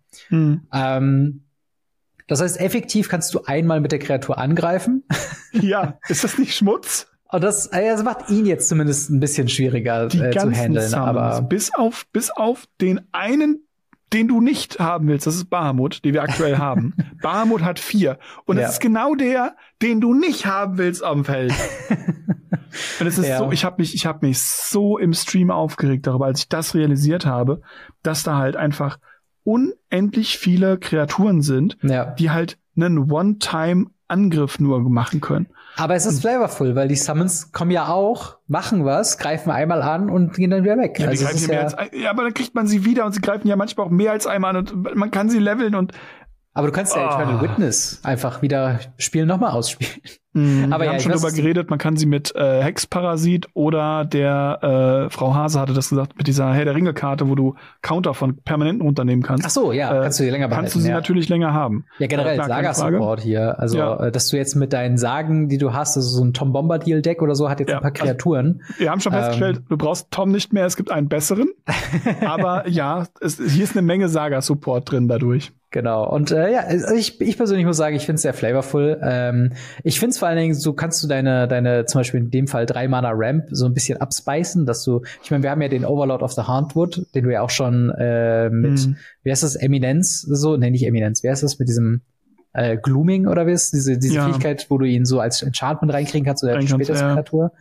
Speaker 3: Das heißt, effektiv kannst du einmal mit der Kreatur angreifen.
Speaker 2: Ja, ist das nicht Schmutz?
Speaker 3: Und das macht ihn jetzt zumindest ein bisschen schwieriger zu handeln.
Speaker 2: Summons,
Speaker 3: aber
Speaker 2: bis auf den einen, den du nicht haben willst, das ist Bahamut, den wir aktuell haben. Bahamut hat 4. Und das ist genau der, den du nicht haben willst am Feld. Und es ist so, ich hab mich so im Stream aufgeregt darüber, als ich das realisiert habe, dass da halt einfach unendlich viele Kreaturen sind, die halt einen One-Time-Angriff nur machen können.
Speaker 3: Aber es ist flavorful, weil die Summons kommen ja auch, machen was, greifen einmal an und gehen dann wieder weg.
Speaker 2: Ja, also aber dann kriegt man sie wieder und sie greifen ja manchmal auch mehr als einmal an und man kann sie leveln und
Speaker 3: aber du kannst ja Eternal Witness einfach wieder nochmal ausspielen.
Speaker 2: Aber wir haben schon drüber geredet, man kann sie mit Hexparasit oder der Frau Hase hatte das gesagt, mit dieser Herr der Ringe-Karte, wo du Counter von Permanenten runternehmen kannst.
Speaker 3: Ach so, ja, kannst du die länger behalten.
Speaker 2: Kannst du sie natürlich länger haben.
Speaker 3: Ja, generell Saga-Support hier. Also, dass du jetzt mit deinen Sagen, die du hast, also so ein Tom Bombadil-Deck oder so, hat jetzt ein paar Kreaturen.
Speaker 2: Also, wir haben schon festgestellt, du brauchst Tom nicht mehr, es gibt einen besseren. Aber hier ist eine Menge Saga-Support drin dadurch.
Speaker 3: Genau. Und ich persönlich muss sagen, ich finde es sehr flavorful. Ich finde es vor allen Dingen, so kannst du deine zum Beispiel in dem Fall 3-Mana Ramp so ein bisschen abspicen, dass du, ich meine, wir haben ja den Overlord of the Hauntwood, den du ja auch schon mit, wie heißt das, Eminenz, so, nee, nicht Eminenz, wie heißt das, mit diesem Glooming oder wie ist diese Fähigkeit, wo du ihn so als Enchantment reinkriegen kannst oder später als Kreatur.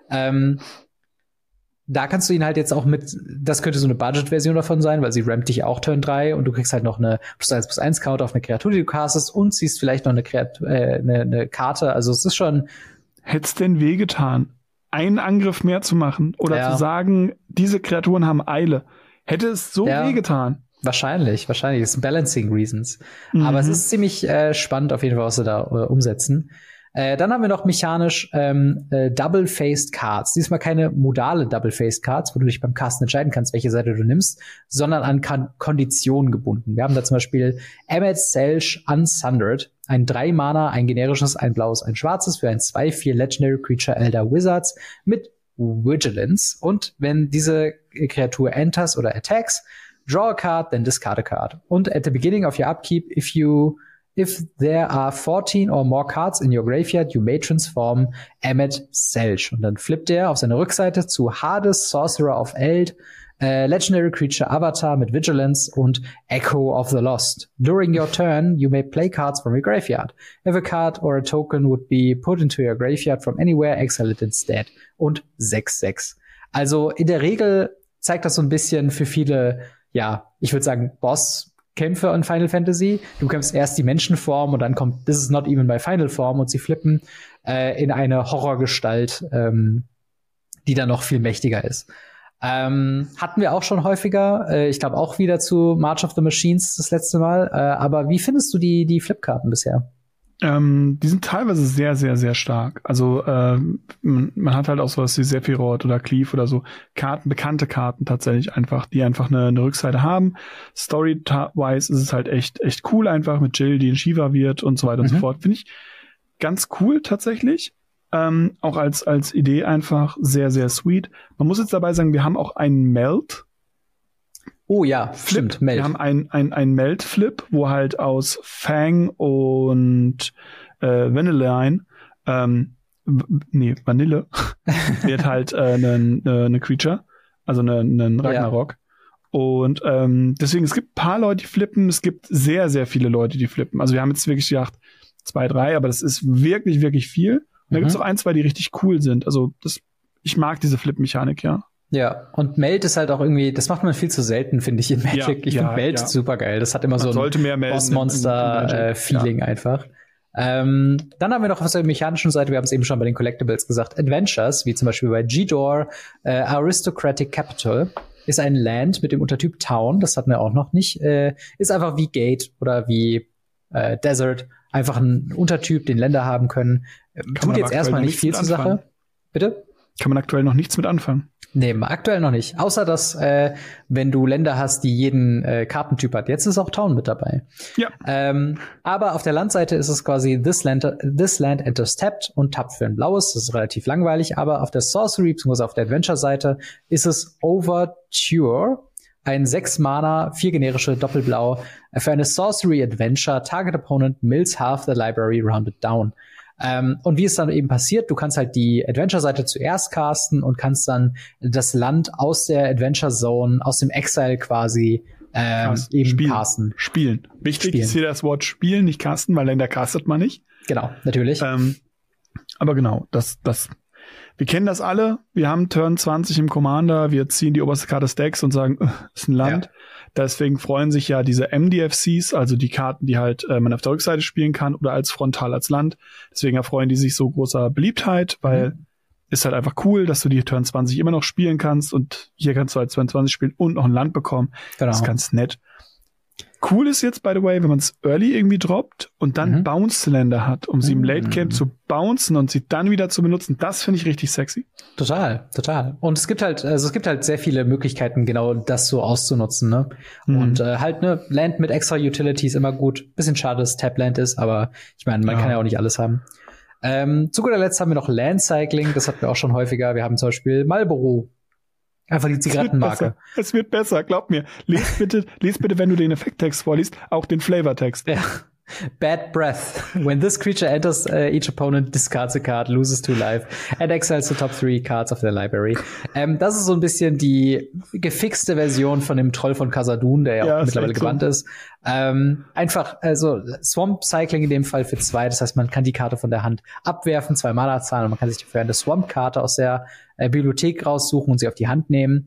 Speaker 3: Da kannst du ihn halt jetzt auch das könnte so eine Budget-Version davon sein, weil sie rampt dich auch Turn 3 und du kriegst halt noch eine +1/+1 Counter auf eine Kreatur, die du castest und ziehst vielleicht noch eine Karte. Also es ist schon.
Speaker 2: Hätte es denn wehgetan, einen Angriff mehr zu machen oder zu sagen, diese Kreaturen haben Eile? Hätte es so wehgetan?
Speaker 3: Wahrscheinlich. Das sind Balancing Reasons. Aber es ist ziemlich spannend auf jeden Fall, was sie da umsetzen. Dann haben wir noch mechanisch Double-Faced Cards. Diesmal keine modale Double-Faced Cards, wo du dich beim Casten entscheiden kannst, welche Seite du nimmst, sondern an Konditionen gebunden. Wir haben da zum Beispiel Emmet Selch Unsundered, ein 3-Mana, ein generisches, ein blaues, ein schwarzes für ein 2/4 Legendary Creature Elder Wizards mit Vigilance. Und wenn diese Kreatur enters oder attacks, draw a card, then discard a card. Und at the beginning of your upkeep, if there are 14 or more cards in your graveyard, you may transform Emmet Selch. Und dann flippt er auf seine Rückseite zu Hades, Sorcerer of Eld, Legendary Creature Avatar mit Vigilance und Echo of the Lost. During your turn, you may play cards from your graveyard. If a card or a token would be put into your graveyard from anywhere, exile it instead. Und 6/6. Also in der Regel zeigt das so ein bisschen für viele, ich würde sagen, Bosskämpfe in Final Fantasy. Du kämpfst erst die Menschenform und dann kommt This is not even my final form und sie flippen in eine Horrorgestalt, die dann noch viel mächtiger ist. Hatten wir auch schon häufiger. Ich glaube auch wieder zu March of the Machines das letzte Mal. Aber wie findest du die Flipkarten bisher?
Speaker 2: Die sind teilweise sehr, sehr, sehr stark. Also man hat halt auch sowas wie Sephiroth oder Cleave oder so bekannte Karten tatsächlich einfach, die einfach eine Rückseite haben. Story-wise ist es halt echt cool einfach mit Jill, die in Shiva wird und so weiter und so fort. Finde ich ganz cool tatsächlich. Auch als Idee einfach sehr, sehr sweet. Man muss jetzt dabei sagen, wir haben auch einen Melt.
Speaker 3: Oh ja,
Speaker 2: Flip.
Speaker 3: stimmt, Melt.
Speaker 2: Wir haben einen Melt-Flip, wo halt aus Fang und Vanilline, Vanille, wird halt eine Creature, also einen Ragnarok. Ja. Und deswegen, es gibt ein paar Leute, die flippen, es gibt sehr, sehr viele Leute, die flippen. Also wir haben jetzt wirklich gedacht, 2, 3, aber das ist wirklich, wirklich viel. Und da gibt's auch 1, 2, die richtig cool sind. Also ich mag diese Flip-Mechanik, ja.
Speaker 3: Ja, und Meld ist halt auch irgendwie, das macht man viel zu selten, finde ich, in Magic. Ich finde Meld super geil. Das hat immer so ein Boss-Monster-Feeling einfach. Dann haben wir noch auf der mechanischen Seite, wir haben es eben schon bei den Collectibles gesagt, Adventures, wie zum Beispiel bei G-Door, Aristocratic Capital, ist ein Land mit dem Untertyp Town, das hatten wir auch noch nicht, ist einfach wie Gate oder wie Desert, einfach ein Untertyp, den Länder haben können. Tut jetzt erstmal nicht viel zur Sache. Bitte?
Speaker 2: Kann man aktuell noch nichts mit anfangen.
Speaker 3: Nee, aktuell noch nicht. Außer, dass, wenn du Länder hast, die jeden Kartentyp hat. Jetzt ist auch Town mit dabei.
Speaker 2: Ja.
Speaker 3: Aber auf der Landseite ist es quasi This Land enters tapped und tappt für ein blaues. Das ist relativ langweilig. Aber auf der Sorcery, bzw. auf der Adventure-Seite ist es Overture. Ein 6-Mana, 4 generische Doppelblau. Für eine Sorcery Adventure, Target Opponent mills half the library rounded down. Und wie es dann eben passiert, du kannst halt die Adventure-Seite zuerst casten und kannst dann das Land aus der Adventure-Zone, aus dem Exile quasi eben casten.
Speaker 2: Spielen. Wichtig ist hier das Wort spielen, nicht casten, weil Länder castet man nicht.
Speaker 3: Genau, natürlich.
Speaker 2: Aber genau, wir kennen das alle. Wir haben Turn 20 im Commander, wir ziehen die oberste Karte des Decks und sagen, ist ein Land. Ja. Deswegen freuen sich ja diese MDFCs, also die Karten, die halt man auf der Rückseite spielen kann oder als Frontal als Land. Deswegen erfreuen die sich so großer Beliebtheit, weil ist halt einfach cool, dass du die Turn 20 immer noch spielen kannst und hier kannst du halt Turn 20 spielen und noch ein Land bekommen. Genau. Das ist ganz nett. Cool ist jetzt, by the way, wenn man es early irgendwie droppt und dann Bounce-Länder hat, um sie im Late Game zu bouncen und sie dann wieder zu benutzen. Das finde ich richtig sexy.
Speaker 3: Total. Und es gibt halt sehr viele Möglichkeiten, genau das so auszunutzen, ne? Und halt Land mit extra Utilities immer gut. Bisschen schade, dass Tap-Land ist, aber ich meine, man kann ja auch nicht alles haben. Zu guter Letzt haben wir noch Land Cycling, das hatten wir auch schon häufiger. Wir haben zum Beispiel Marlboro. Einfach die Zigarettenmarke.
Speaker 2: Es wird besser, glaub mir. Lies bitte, wenn du den Effekttext vorliest, auch den Flavortext.
Speaker 3: Ja. Bad Breath. When this creature enters, each opponent discards a card, loses 2 life, and exiles the top 3 cards of their library. Das ist so ein bisschen die gefixte Version von dem Troll von Khazad-dûm, der ja auch mittlerweile gebannt ist. Einfach, also Swamp Cycling in dem Fall für 2, das heißt, man kann die Karte von der Hand abwerfen, 2 Mana zahlen und man kann sich dafür eine Swamp-Karte aus der Bibliothek raussuchen und sie auf die Hand nehmen.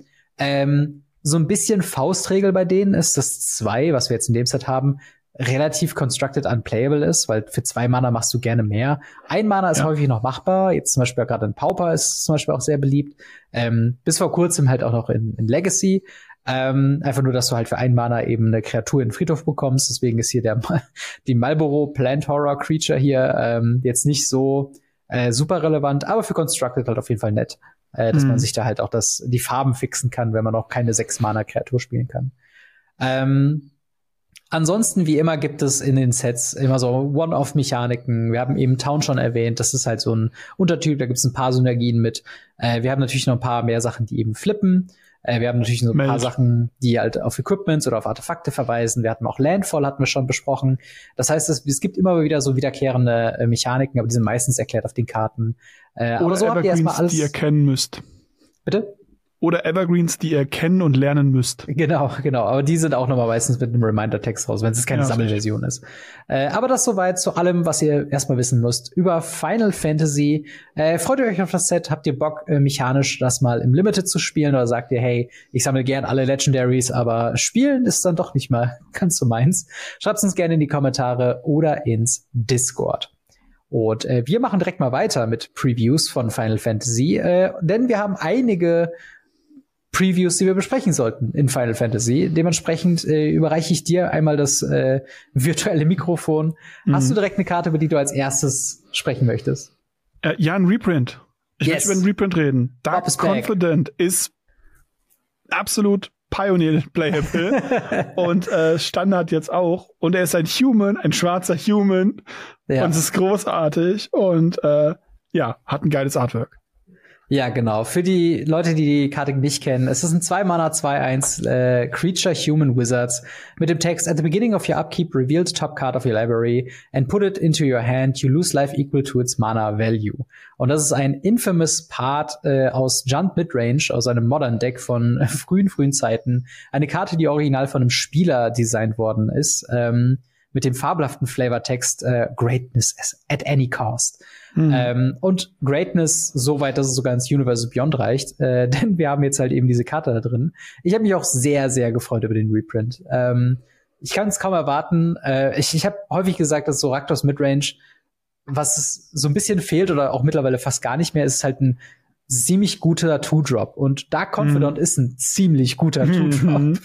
Speaker 3: So ein bisschen Faustregel bei denen ist, dass 2, was wir jetzt in dem Set haben, relativ constructed unplayable ist, weil für 2 Mana machst du gerne mehr. 1 Mana ist häufig noch machbar. Jetzt zum Beispiel gerade in Pauper ist zum Beispiel auch sehr beliebt. Bis vor kurzem halt auch noch in Legacy. Einfach nur, dass du halt für 1 Mana eben eine Kreatur in den Friedhof bekommst. Deswegen ist hier die Marlboro Plant Horror Creature hier jetzt nicht so super relevant, aber für constructed halt auf jeden Fall nett. Dass man sich da halt auch die Farben fixen kann, wenn man auch keine 6 Mana Kreatur spielen kann. Ansonsten, wie immer, gibt es in den Sets immer so One-Off-Mechaniken. Wir haben eben Town schon erwähnt. Das ist halt so ein Untertyp. Da gibt es ein paar Synergien mit. Wir haben natürlich noch ein paar mehr Sachen, die eben flippen. Wir haben natürlich so ein paar Sachen, die halt auf Equipments oder auf Artefakte verweisen. Wir hatten auch Landfall, hatten wir schon besprochen. Das heißt, es gibt immer wieder so wiederkehrende Mechaniken, aber die sind meistens erklärt auf den Karten.
Speaker 2: Oder so habt ihr erstmal alles, die ihr kennen müsst.
Speaker 3: Bitte?
Speaker 2: Oder Evergreens, die ihr kennen und lernen müsst.
Speaker 3: Genau. Aber die sind auch nochmal meistens mit einem Reminder-Text raus, wenn es keine Sammelversion ist. Aber das soweit zu allem, was ihr erstmal wissen müsst über Final Fantasy. Freut ihr euch auf das Set? Habt ihr Bock, mechanisch das mal im Limited zu spielen? Oder sagt ihr, hey, ich sammle gern alle Legendaries, aber spielen ist dann doch nicht mal ganz so meins? Schreibt's uns gerne in die Kommentare oder ins Discord. Und wir machen direkt mal weiter mit Previews von Final Fantasy, denn wir haben einige Previews, die wir besprechen sollten in Final Fantasy. Dementsprechend überreiche ich dir einmal das virtuelle Mikrofon. Hast du direkt eine Karte, über die du als erstes sprechen möchtest?
Speaker 2: Ja, ein Reprint. Ich möchte über einen Reprint reden. Dark Confident ist absolut Pioneer Playable und Standard jetzt auch. Und er ist ein Human, ein schwarzer Human. Ja. Und es ist großartig und hat ein geiles Artwork.
Speaker 3: Ja, genau. Für die Leute, die die Karte nicht kennen, es ist ein 2-Mana 2/1 Creature Human Wizards mit dem Text: At the beginning of your upkeep, reveal the top card of your library and put it into your hand. You lose life equal to its Mana Value. Und das ist ein infamous Part aus Junt Midrange, aus einem Modern Deck von frühen Zeiten. Eine Karte, die original von einem Spieler designt worden ist, mit dem fabelhaften Flavortext Greatness at any cost. Und Greatness so weit, dass es sogar ins Universe Beyond reicht, denn wir haben jetzt halt eben diese Karte da drin. Ich habe mich auch sehr, sehr gefreut über den Reprint. Ich kann es kaum erwarten. Ich habe häufig gesagt, dass so Rakdos Midrange, was es so ein bisschen fehlt oder auch mittlerweile fast gar nicht mehr, ist halt ein ziemlich guter Two-Drop. Und Dark Confidant ist ein ziemlich guter Two-Drop.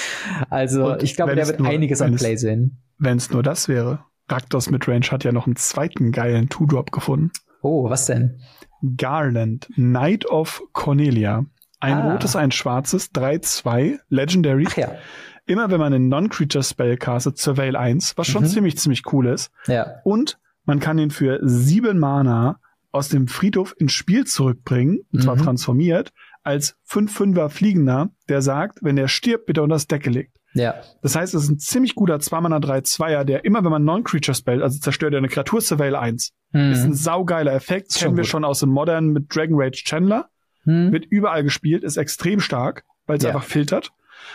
Speaker 3: Also ich glaube, der wird einiges an Play sehen.
Speaker 2: Wenn es nur das wäre. Rakdos Midrange hat ja noch einen zweiten geilen Two-Drop gefunden.
Speaker 3: Oh, was denn?
Speaker 2: Garland, Knight of Cornelia. Ein rotes, ein schwarzes, 3/2, Legendary.
Speaker 3: Ach ja.
Speaker 2: Immer wenn man einen Non-Creature-Spell castet, Surveil 1, was schon ziemlich cool ist.
Speaker 3: Ja.
Speaker 2: Und man kann ihn für 7 Mana aus dem Friedhof ins Spiel zurückbringen, und zwar transformiert, als 5/5er Fliegender, der sagt, wenn der stirbt, wird er unter das Deck gelegt.
Speaker 3: Ja.
Speaker 2: Das heißt, es ist ein ziemlich guter 2-Mana 3/2er, der immer, wenn man Non-Creature-Spell, also zerstört er eine Kreatur, Surveil 1. Ist ein saugeiler Effekt, kennen wir schon aus dem Modern mit Dragon Rage Chandler. Wird überall gespielt, ist extrem stark, weil es einfach filtert.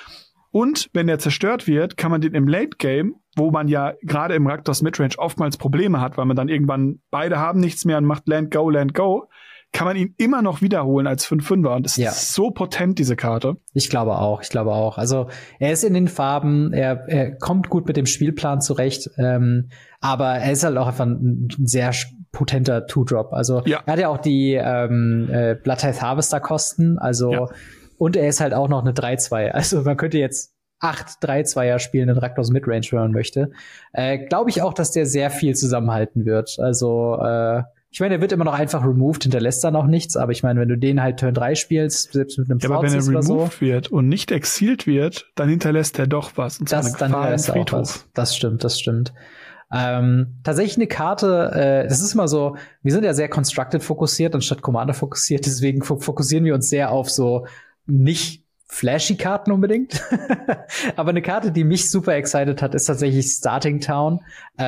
Speaker 2: Und wenn der zerstört wird, kann man den im Late Game, wo man ja gerade im Rakdos Midrange oftmals Probleme hat, weil man dann irgendwann beide haben nichts mehr und macht Land Go, kann man ihn immer noch wiederholen als 5/5er. Und das ist so potent, diese Karte.
Speaker 3: Ich glaube auch. Also er ist in den Farben, er kommt gut mit dem Spielplan zurecht, aber er ist halt auch einfach ein sehr potenter Two-Drop. Also er hat ja auch die Bloodtithe Harvester Kosten, also und er ist halt auch noch eine 3/2. Also man könnte jetzt 8 3/2er spielen in Rakdos Midrange, wenn man möchte. Glaube ich auch, dass der sehr viel zusammenhalten wird. Also ich meine, der wird immer noch einfach removed, hinterlässt dann auch nichts, aber ich meine, wenn du den halt Turn 3 spielst, selbst mit einem
Speaker 2: aber wenn er removed wird und nicht exiled wird, dann hinterlässt er doch was. Und zwar eine Gefahr im Friedhof.
Speaker 3: Das stimmt. Tatsächlich eine Karte, das ist immer so, wir sind ja sehr Constructed fokussiert anstatt Commander fokussiert, deswegen fokussieren wir uns sehr auf so nicht flashy Karten unbedingt. Aber eine Karte, die mich super excited hat, ist tatsächlich Starting Town.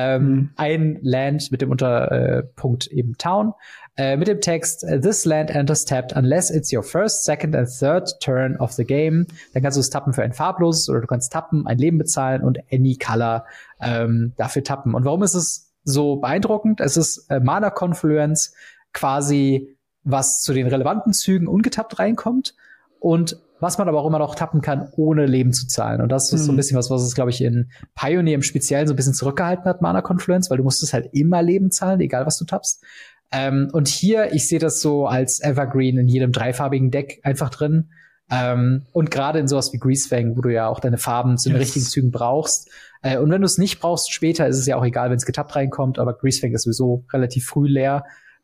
Speaker 3: Ein Land mit dem Unterpunkt eben Town. Mit dem Text: This land enters tapped unless it's your first, second and third turn of the game. Dann kannst du es tappen für ein farbloses oder du kannst tappen, ein Leben bezahlen und any color dafür tappen. Und warum ist es so beeindruckend? Es ist Mana Confluence, quasi was zu den relevanten Zügen ungetappt reinkommt und was man aber auch immer noch tappen kann, ohne Leben zu zahlen. Und das ist so ein bisschen was es, glaube ich, in Pioneer im Speziellen so ein bisschen zurückgehalten hat, Mana Confluence, weil du musstest halt immer Leben zahlen, egal was du tappst. Und hier, ich sehe das so als Evergreen in jedem dreifarbigen Deck einfach drin. Und gerade in sowas wie Greasefang, wo du ja auch deine Farben zu den richtigen Zügen brauchst. Und wenn du es nicht brauchst später, ist es ja auch egal, wenn es getappt reinkommt, aber Greasefang ist sowieso relativ früh leer.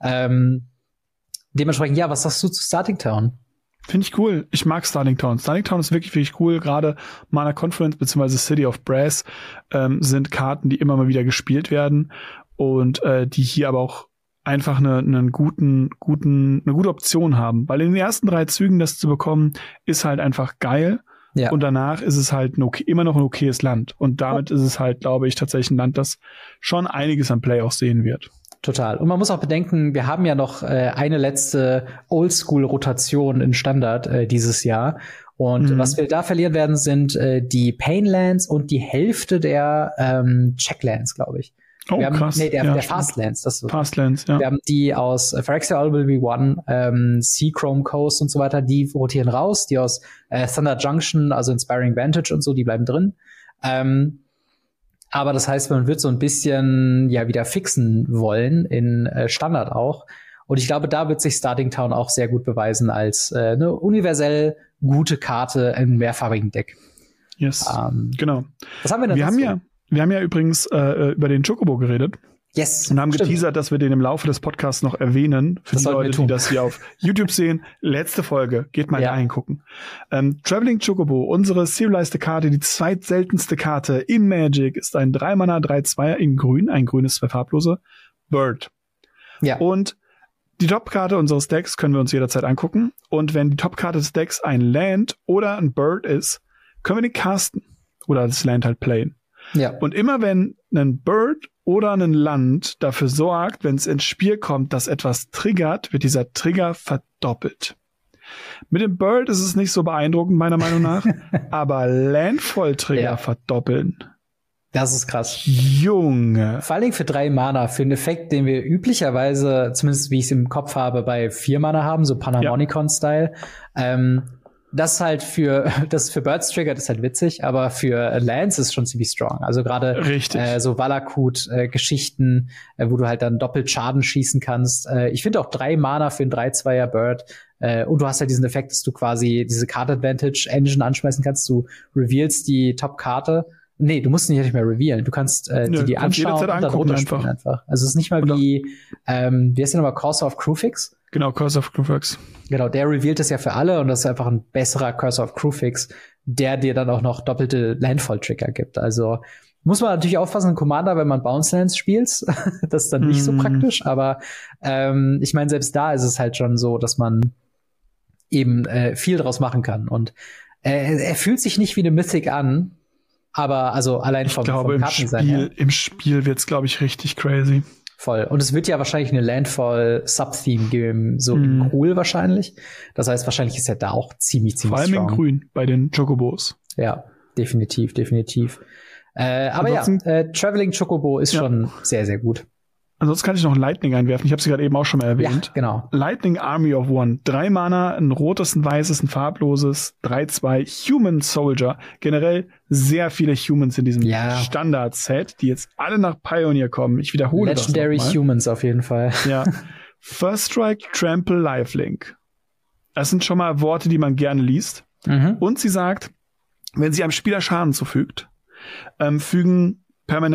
Speaker 3: Dementsprechend, ja, was sagst du zu Starting Town?
Speaker 2: Finde ich cool. Ich mag Starting Town. Starting Town ist wirklich cool. Gerade Mana Confluence bzw. City of Brass sind Karten, die immer mal wieder gespielt werden und die hier aber auch einfach eine gute Option haben. Weil in den ersten 3 Zügen das zu bekommen, ist halt einfach geil. Ja. Und danach ist es halt immer noch ein okayes Land. Und damit ist es halt, glaube ich, tatsächlich ein Land, das schon einiges am Play auch sehen wird.
Speaker 3: Total. Und man muss auch bedenken, wir haben ja noch eine letzte Oldschool-Rotation in Standard dieses Jahr. Und was wir da verlieren werden, sind die Painlands und die Hälfte der Checklands, glaube ich.
Speaker 2: Oh,
Speaker 3: wir haben,
Speaker 2: krass.
Speaker 3: Der Fastlands.
Speaker 2: Fastlands, ja.
Speaker 3: Wir haben die aus Phyrexia All Will Be One, Seachrome Coast und so weiter, die rotieren raus. Die aus Thunder Junction, also Inspiring Vantage und so, die bleiben drin. Aber das heißt, man wird so ein bisschen wieder fixen wollen in Standard auch. Und ich glaube, da wird sich Starting Town auch sehr gut beweisen als eine universell gute Karte in mehrfarbigen Deck.
Speaker 2: Yes, genau.
Speaker 3: Was haben wir denn?
Speaker 2: Wir haben ja übrigens über den Chocobo geredet.
Speaker 3: Yes.
Speaker 2: Und haben geteasert, dass wir den im Laufe des Podcasts noch erwähnen. Für die Leute, die das hier auf YouTube sehen. Letzte Folge. Geht mal da hingucken. Traveling Chocobo, unsere serialized Karte, die zweitseltenste Karte in Magic, ist ein 3-Mana, 3/2er in grün. Ein grünes, 2 farblose. Bird.
Speaker 3: Ja.
Speaker 2: Und die Top-Karte unseres Decks können wir uns jederzeit angucken. Und wenn die Top-Karte des Decks ein Land oder ein Bird ist, können wir den casten. Oder das Land halt playen.
Speaker 3: Ja.
Speaker 2: Und immer wenn ein Bird oder ein Land dafür sorgt, wenn es ins Spiel kommt, dass etwas triggert, wird dieser Trigger verdoppelt. Mit dem Bird ist es nicht so beeindruckend, meiner Meinung nach, aber Landfall-Trigger verdoppeln.
Speaker 3: Das ist krass.
Speaker 2: Junge.
Speaker 3: Vor allen Dingen für 3 Mana, für einen Effekt, den wir üblicherweise, zumindest wie ich es im Kopf habe, bei 4 Mana haben, so Panharmonicon-Style. Das halt für Birds Trigger, das ist halt witzig, aber für Lands ist schon ziemlich strong. Also gerade so Valakut-Geschichten, wo du halt dann doppelt Schaden schießen kannst. Ich finde auch 3 Mana für einen 3/2er Bird. Und du hast halt diesen Effekt, dass du quasi diese Card Advantage Engine anschmeißen kannst. Du revealst die Top-Karte. Nee, du musst nicht mehr revealen. Du kannst die anschauen und dann runterspielen einfach. Also es ist nicht mal wie heißt der nochmal, Curse of Crewfix?
Speaker 2: Genau, Curse of Crewfix.
Speaker 3: Genau, der revealt es ja für alle und das ist einfach ein besserer Curse of Crewfix, der dir dann auch noch doppelte Landfall-Trigger gibt. Also muss man natürlich aufpassen in Commander, wenn man Bounce Lands spielt. Das ist dann nicht so praktisch, aber ich meine, selbst da ist es halt schon so, dass man eben viel draus machen kann. Und er fühlt sich nicht wie eine Mythic an, aber also allein vom Kartendesign her.
Speaker 2: Im Spiel wird's, glaube ich, richtig crazy.
Speaker 3: Voll. Und es wird ja wahrscheinlich eine Landfall-Subtheme geben, so in cool wahrscheinlich. Das heißt, wahrscheinlich ist er da auch ziemlich
Speaker 2: vor allem
Speaker 3: strong.
Speaker 2: In grün bei den Chocobos.
Speaker 3: Ja, definitiv. Aber Traveling Chocobo ist schon sehr, sehr gut.
Speaker 2: Ansonsten kann ich noch ein Lightning einwerfen. Ich habe sie gerade eben auch schon mal erwähnt.
Speaker 3: Ja, genau.
Speaker 2: Lightning Army of One. 3 Mana, ein rotes, ein weißes, ein farbloses, 3/2 Human Soldier. Generell sehr viele Humans in diesem Standard-Set, die jetzt alle nach Pioneer kommen. Ich wiederhole
Speaker 3: Legendary
Speaker 2: das nochmal.
Speaker 3: Humans auf jeden Fall.
Speaker 2: Ja. First Strike, Trample, Lifelink. Das sind schon mal Worte, die man gerne liest. Und sie sagt, wenn sie einem Spieler Schaden zufügt, fügen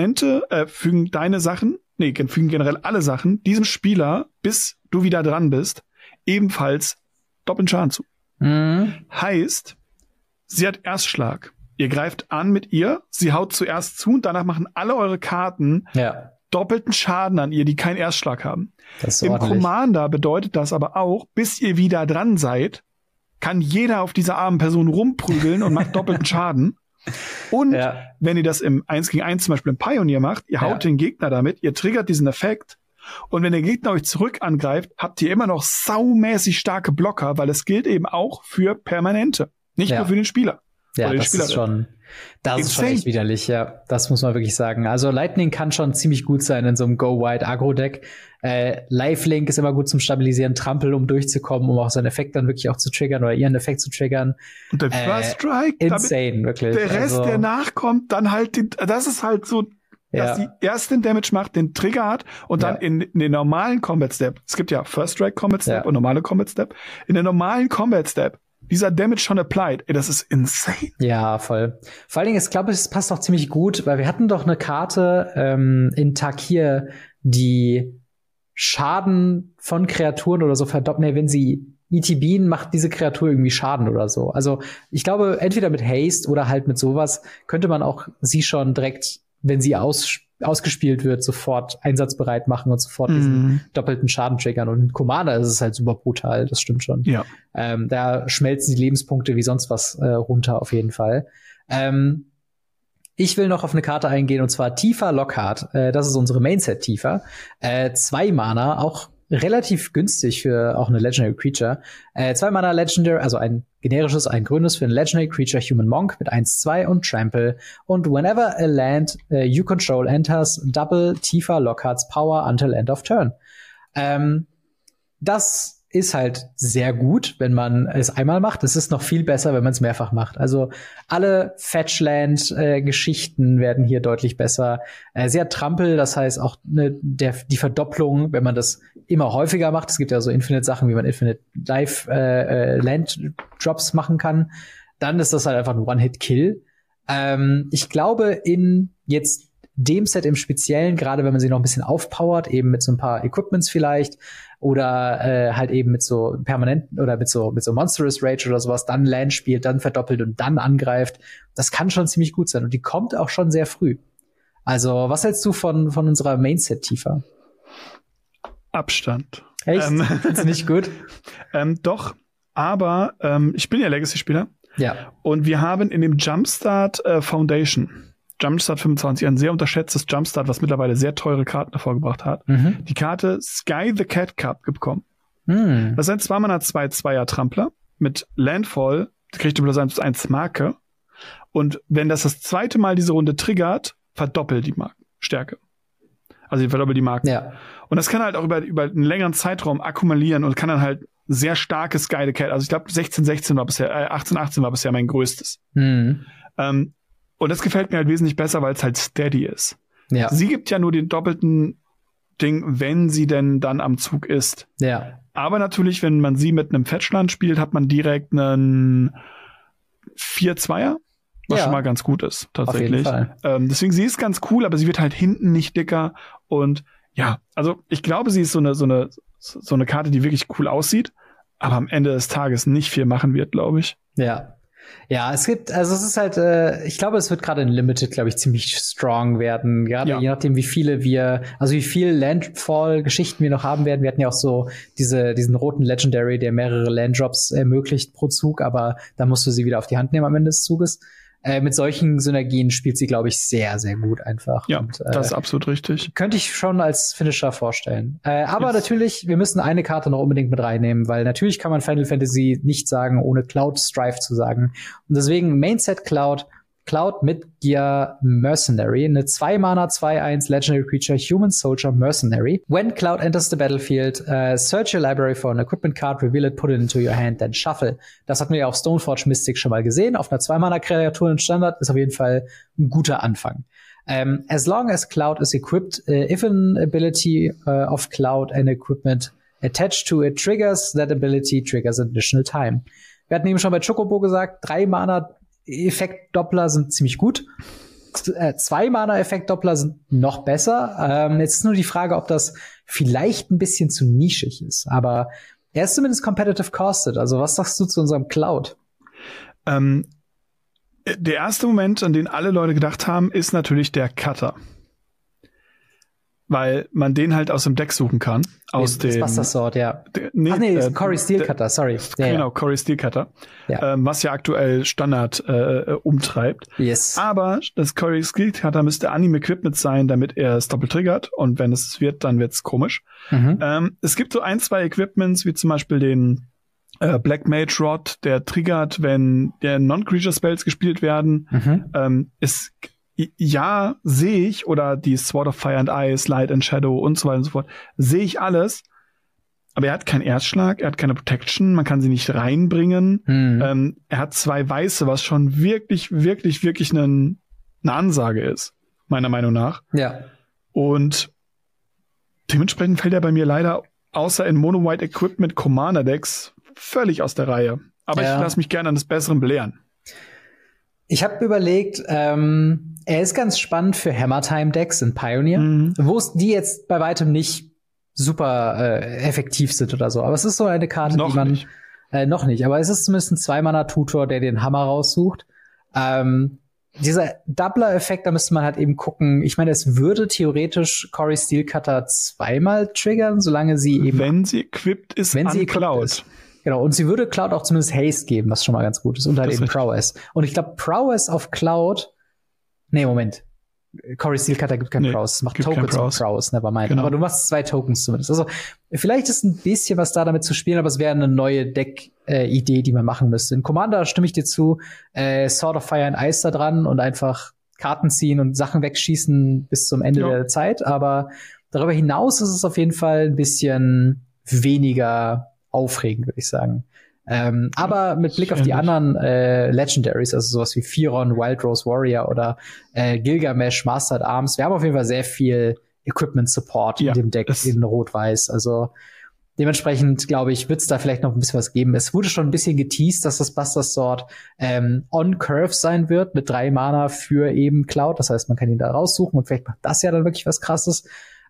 Speaker 2: deine Sachen, fügen generell alle Sachen diesem Spieler, bis du wieder dran bist, ebenfalls doppelten Schaden zu. Heißt, sie hat Erstschlag. Ihr greift an mit ihr, sie haut zuerst zu und danach machen alle eure Karten doppelten Schaden an ihr, die keinen Erstschlag haben.
Speaker 3: Das ist
Speaker 2: Im
Speaker 3: ordentlich.
Speaker 2: Commander bedeutet das aber auch, bis ihr wieder dran seid, kann jeder auf dieser armen Person rumprügeln und macht doppelten Schaden. Und wenn ihr das im 1 gegen 1 zum Beispiel im Pioneer macht, ihr haut den Gegner damit, ihr triggert diesen Effekt und wenn der Gegner euch zurück angreift, habt ihr immer noch saumäßig starke Blocker, weil es gilt eben auch für Permanente, nicht nur für den Spieler.
Speaker 3: Ja, das ist schon echt widerlich, ja. Das muss man wirklich sagen. Also Lightning kann schon ziemlich gut sein in so einem Go-Wide-Agro-Deck. Lifelink ist immer gut zum Stabilisieren, Trampel, um durchzukommen, um auch seinen Effekt dann wirklich auch zu triggern oder ihren Effekt zu triggern.
Speaker 2: Und der First Strike,
Speaker 3: insane, wirklich.
Speaker 2: Der Rest, der nachkommt, dann halt, das ist halt so, dass die erst den Damage macht, den Trigger hat und dann in den normalen Combat Step, es gibt ja First Strike Combat Step und normale Combat Step, in der normalen Combat Step dieser Damage schon applied. Ey, das ist insane.
Speaker 3: Ja, voll. Vor allen Dingen, ich glaube, es passt auch ziemlich gut, weil wir hatten doch eine Karte in Takir, die Schaden von Kreaturen oder so verdoppelt. Wenn sie ETBen, macht diese Kreatur irgendwie Schaden oder so. Also ich glaube, entweder mit Haste oder halt mit sowas könnte man auch sie schon direkt, wenn sie ausgespielt wird, sofort einsatzbereit machen und sofort diesen doppelten Schaden triggern. Und in Commander ist es halt super brutal, das stimmt schon. Ja. Da schmelzen die Lebenspunkte wie sonst was runter auf jeden Fall. Ich will noch auf eine Karte eingehen, und zwar Tifa Lockhart. Das ist unsere Mainset Tifa. 2 Mana, auch relativ günstig für auch eine Legendary Creature. 2 Mana Legendary, also ein generisches, ein grünes für ein Legendary Creature Human Monk mit 1/2 und Trample. Und whenever a land you control enters, double Tifa Lockhart's Power until end of turn. Das ist halt sehr gut, wenn man es einmal macht. Es ist noch viel besser, wenn man es mehrfach macht. Also alle Fetchland-Geschichten werden hier deutlich besser. Sehr Trampel, das heißt auch die Verdopplung, wenn man das immer häufiger macht. Es gibt ja so Infinite-Sachen, wie man Infinite Life-Land-Drops machen kann. Dann ist das halt einfach ein One-Hit-Kill. Ich glaube, in jetzt dem Set im Speziellen, gerade wenn man sie noch ein bisschen aufpowert, eben mit so ein paar Equipments vielleicht, oder halt eben mit so permanenten oder mit so Monstrous Rage oder sowas, dann Land spielt, dann verdoppelt und dann angreift. Das kann schon ziemlich gut sein. Und die kommt auch schon sehr früh. Also, was hältst du von unserer Mainset Tifa?
Speaker 2: Abstand.
Speaker 3: Echt? Findest du nicht gut?
Speaker 2: Doch, aber ich bin ja Legacy-Spieler.
Speaker 3: Ja.
Speaker 2: Und wir haben in dem Jumpstart Foundation, Jumpstart 25, ein sehr unterschätztes Jumpstart, was mittlerweile sehr teure Karten hervorgebracht hat, die Karte Sky the Cat Cup bekommen. Das ist ein 2-Mana 2/2er Trampler mit Landfall, kriegt über das 1 Marke. Und wenn das zweite Mal diese Runde triggert, verdoppelt die Stärke. Also die verdoppelt die Marken.
Speaker 3: Ja.
Speaker 2: Und das kann halt auch über einen längeren Zeitraum akkumulieren und kann dann halt sehr starkes Sky the Cat. Also ich glaube 18 war bisher mein größtes. Und das gefällt mir halt wesentlich besser, weil es halt steady ist.
Speaker 3: Ja.
Speaker 2: Sie gibt ja nur den doppelten Ding, wenn sie denn dann am Zug ist.
Speaker 3: Ja.
Speaker 2: Aber natürlich, wenn man sie mit einem Fetchland spielt, hat man direkt einen 4/2er, was schon mal ganz gut ist, tatsächlich.
Speaker 3: Auf jeden Fall.
Speaker 2: Deswegen, sie ist ganz cool, aber sie wird halt hinten nicht dicker. Und ja, also ich glaube, sie ist so eine Karte, die wirklich cool aussieht, aber am Ende des Tages nicht viel machen wird, glaube ich.
Speaker 3: Ja. Ja, es ist halt, ich glaube, es wird gerade in Limited, glaube ich, ziemlich strong werden. Gerade je nachdem, wie viel Landfall-Geschichten wir noch haben werden. Wir hatten ja auch so diesen roten Legendary, der mehrere Landdrops ermöglicht pro Zug, aber da musst du sie wieder auf die Hand nehmen am Ende des Zuges. Mit solchen Synergien spielt sie, glaube ich, sehr, sehr gut einfach.
Speaker 2: Ja,
Speaker 3: und,
Speaker 2: das ist absolut richtig.
Speaker 3: Könnte ich schon als Finisher vorstellen. Aber natürlich, wir müssen eine Karte noch unbedingt mit reinnehmen, weil natürlich kann man Final Fantasy nicht sagen, ohne Cloud Strife zu sagen. Und deswegen Mainset Cloud mit Gear Mercenary, eine 2-Mana 2/1 Legendary Creature Human Soldier Mercenary. When Cloud enters the battlefield, search your library for an equipment card, reveal it, put it into your hand, then shuffle. Das hatten wir ja auf Stoneforge Mystic schon mal gesehen. Auf einer 2-Mana Kreatur in Standard ist auf jeden Fall ein guter Anfang. As long as Cloud is equipped, if an ability of Cloud and equipment attached to it triggers, that ability triggers additional time. Wir hatten eben schon bei Chocobo gesagt, 3-Mana Effekt-Doppler sind ziemlich gut. 2-Mana-Effekt-Doppler sind noch besser. Jetzt ist nur die Frage, ob das vielleicht ein bisschen zu nischig ist. Aber er ist zumindest competitive costed. Also was sagst du zu unserem Cloud?
Speaker 2: Der erste Moment, an den alle Leute gedacht haben, ist natürlich der Cutter. Weil man den halt aus dem Deck suchen kann. Aus dem
Speaker 3: Buster Sword, ja. Cory Steelcutter, sorry.
Speaker 2: Genau, Cory Steelcutter. Ja. Was ja aktuell Standard umtreibt.
Speaker 3: Yes.
Speaker 2: Aber das Cory Steelcutter müsste Anime-Equipment sein, damit er es doppelt triggert. Und wenn es wird, dann wird's komisch. Es gibt so 1-2 Equipments, wie zum Beispiel den Black Mage Rod, der triggert, wenn der Non-Creature-Spells gespielt werden. Ja, sehe ich, oder die Sword of Fire and Ice, Light and Shadow und so weiter und so fort, sehe ich alles, aber er hat keinen Erstschlag, er hat keine Protection, man kann sie nicht reinbringen. Er hat 2 Weiße, was schon wirklich, wirklich, wirklich eine Ansage ist, meiner Meinung nach.
Speaker 3: Ja.
Speaker 2: Und dementsprechend fällt er bei mir leider, außer in Mono-White Equipment Commander Decks, völlig aus der Reihe. Aber ich lasse mich gerne an des Besseren belehren.
Speaker 3: Ich habe überlegt, er ist ganz spannend für Hammer-Time-Decks in Pioneer, wo es die jetzt bei weitem nicht super effektiv sind oder so. Aber es ist so eine Karte,
Speaker 2: noch
Speaker 3: die man
Speaker 2: nicht.
Speaker 3: Noch nicht. Aber es ist zumindest ein 2-Mana-Tutor, der den Hammer raussucht. Dieser Doubler-Effekt, da müsste man halt eben gucken. Ich meine, es würde theoretisch Cory Steelcutter 2-mal triggern, solange sie eben
Speaker 2: wenn sie equipped ist,
Speaker 3: wenn sie
Speaker 2: Cloud.
Speaker 3: Ist. Genau, und sie würde Cloud auch zumindest Haste geben, was schon mal ganz gut ist. Und halt eben Prowess. Und ich glaube, Prowess auf Cloud. Nee, Moment. Cory Steelcutter gibt keinen Prowess. Es macht Tokens und Prowess, nevermind. Genau. Aber du machst 2 Tokens zumindest. Also, vielleicht ist ein bisschen was da damit zu spielen, aber es wäre eine neue Deck-Idee, die man machen müsste. In Commander stimme ich dir zu. Sword of Fire and Ice da dran und einfach Karten ziehen und Sachen wegschießen bis zum Ende der Zeit. Aber darüber hinaus ist es auf jeden Fall ein bisschen weniger aufregend, würde ich sagen. Aber mit Blick auf die anderen Legendaries, also sowas wie Firon, Wild Rose Warrior oder Gilgamesh, Master at Arms, wir haben auf jeden Fall sehr viel Equipment-Support in dem Deck in Rot-Weiß. Also dementsprechend, glaube ich, wird es da vielleicht noch ein bisschen was geben. Es wurde schon ein bisschen geteased, dass das Buster Sword on-Curve sein wird, mit 3 Mana für eben Cloud. Das heißt, man kann ihn da raussuchen und vielleicht macht das ja dann wirklich was Krasses.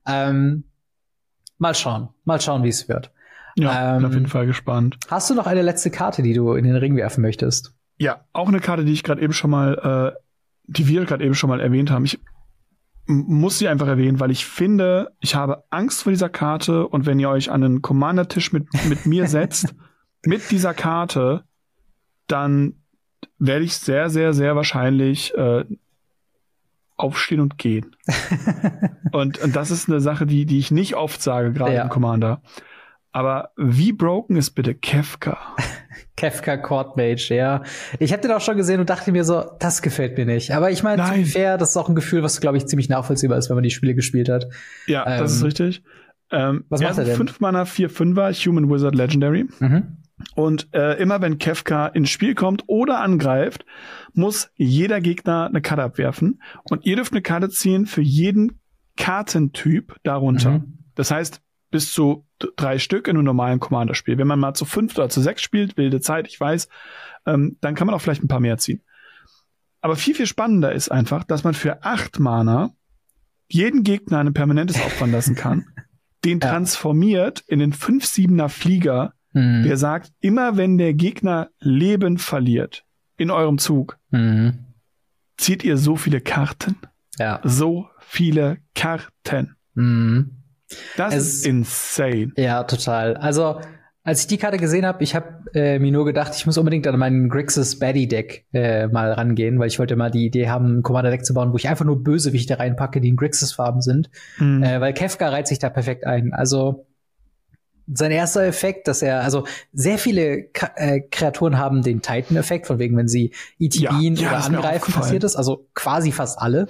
Speaker 3: Mal schauen, wie es wird.
Speaker 2: Ja, bin auf jeden Fall gespannt.
Speaker 3: Hast du noch eine letzte Karte, die du in den Ring werfen möchtest?
Speaker 2: Ja, auch eine Karte, die wir gerade eben schon mal erwähnt haben. Ich muss sie einfach erwähnen, weil ich finde, ich habe Angst vor dieser Karte und wenn ihr euch an einen Commander-Tisch mit mir setzt, mit dieser Karte, dann werde ich sehr, sehr, sehr wahrscheinlich aufstehen und gehen. und das ist eine Sache, die ich nicht oft sage, gerade im Commander. Aber wie broken ist bitte Kefka?
Speaker 3: Kefka Court Mage, ja. Ich habe den auch schon gesehen und dachte mir so, das gefällt mir nicht. Aber ich meine, fair, das ist auch ein Gefühl, was, glaube ich, ziemlich nachvollziehbar ist, wenn man die Spiele gespielt hat.
Speaker 2: Ja, das ist richtig.
Speaker 3: Was macht er denn?
Speaker 2: 5 Mana, 4/5er, Human Wizard Legendary. Und immer wenn Kefka ins Spiel kommt oder angreift, muss jeder Gegner eine Karte abwerfen. Und ihr dürft eine Karte ziehen für jeden Kartentyp darunter. Das heißt, bis zu 3 Stück in einem normalen Commander-Spiel. Wenn man mal zu 5 oder zu 6 spielt, wilde Zeit, ich weiß, dann kann man auch vielleicht ein paar mehr ziehen. Aber viel, viel spannender ist einfach, dass man für 8 Mana jeden Gegner ein permanentes opfern lassen kann, den transformiert in den 5/7er Flieger, der sagt, immer wenn der Gegner Leben verliert in eurem Zug, zieht ihr so viele Karten. Ja. So viele Karten. Das ist insane.
Speaker 3: Ja, total. Also, als ich die Karte gesehen habe, ich habe mir nur gedacht, ich muss unbedingt an meinen Grixis Baddie-Deck mal rangehen, weil ich wollte mal die Idee haben, ein Commander-Deck zu bauen, wo ich einfach nur Bösewichte reinpacke, die in Grixis-Farben sind. Weil Kefka reiht sich da perfekt ein. Also, sein erster Effekt, dass also sehr viele Kreaturen haben den Titan-Effekt, von wegen, wenn sie ETBen oder angreifen, passiert es. Also quasi fast alle.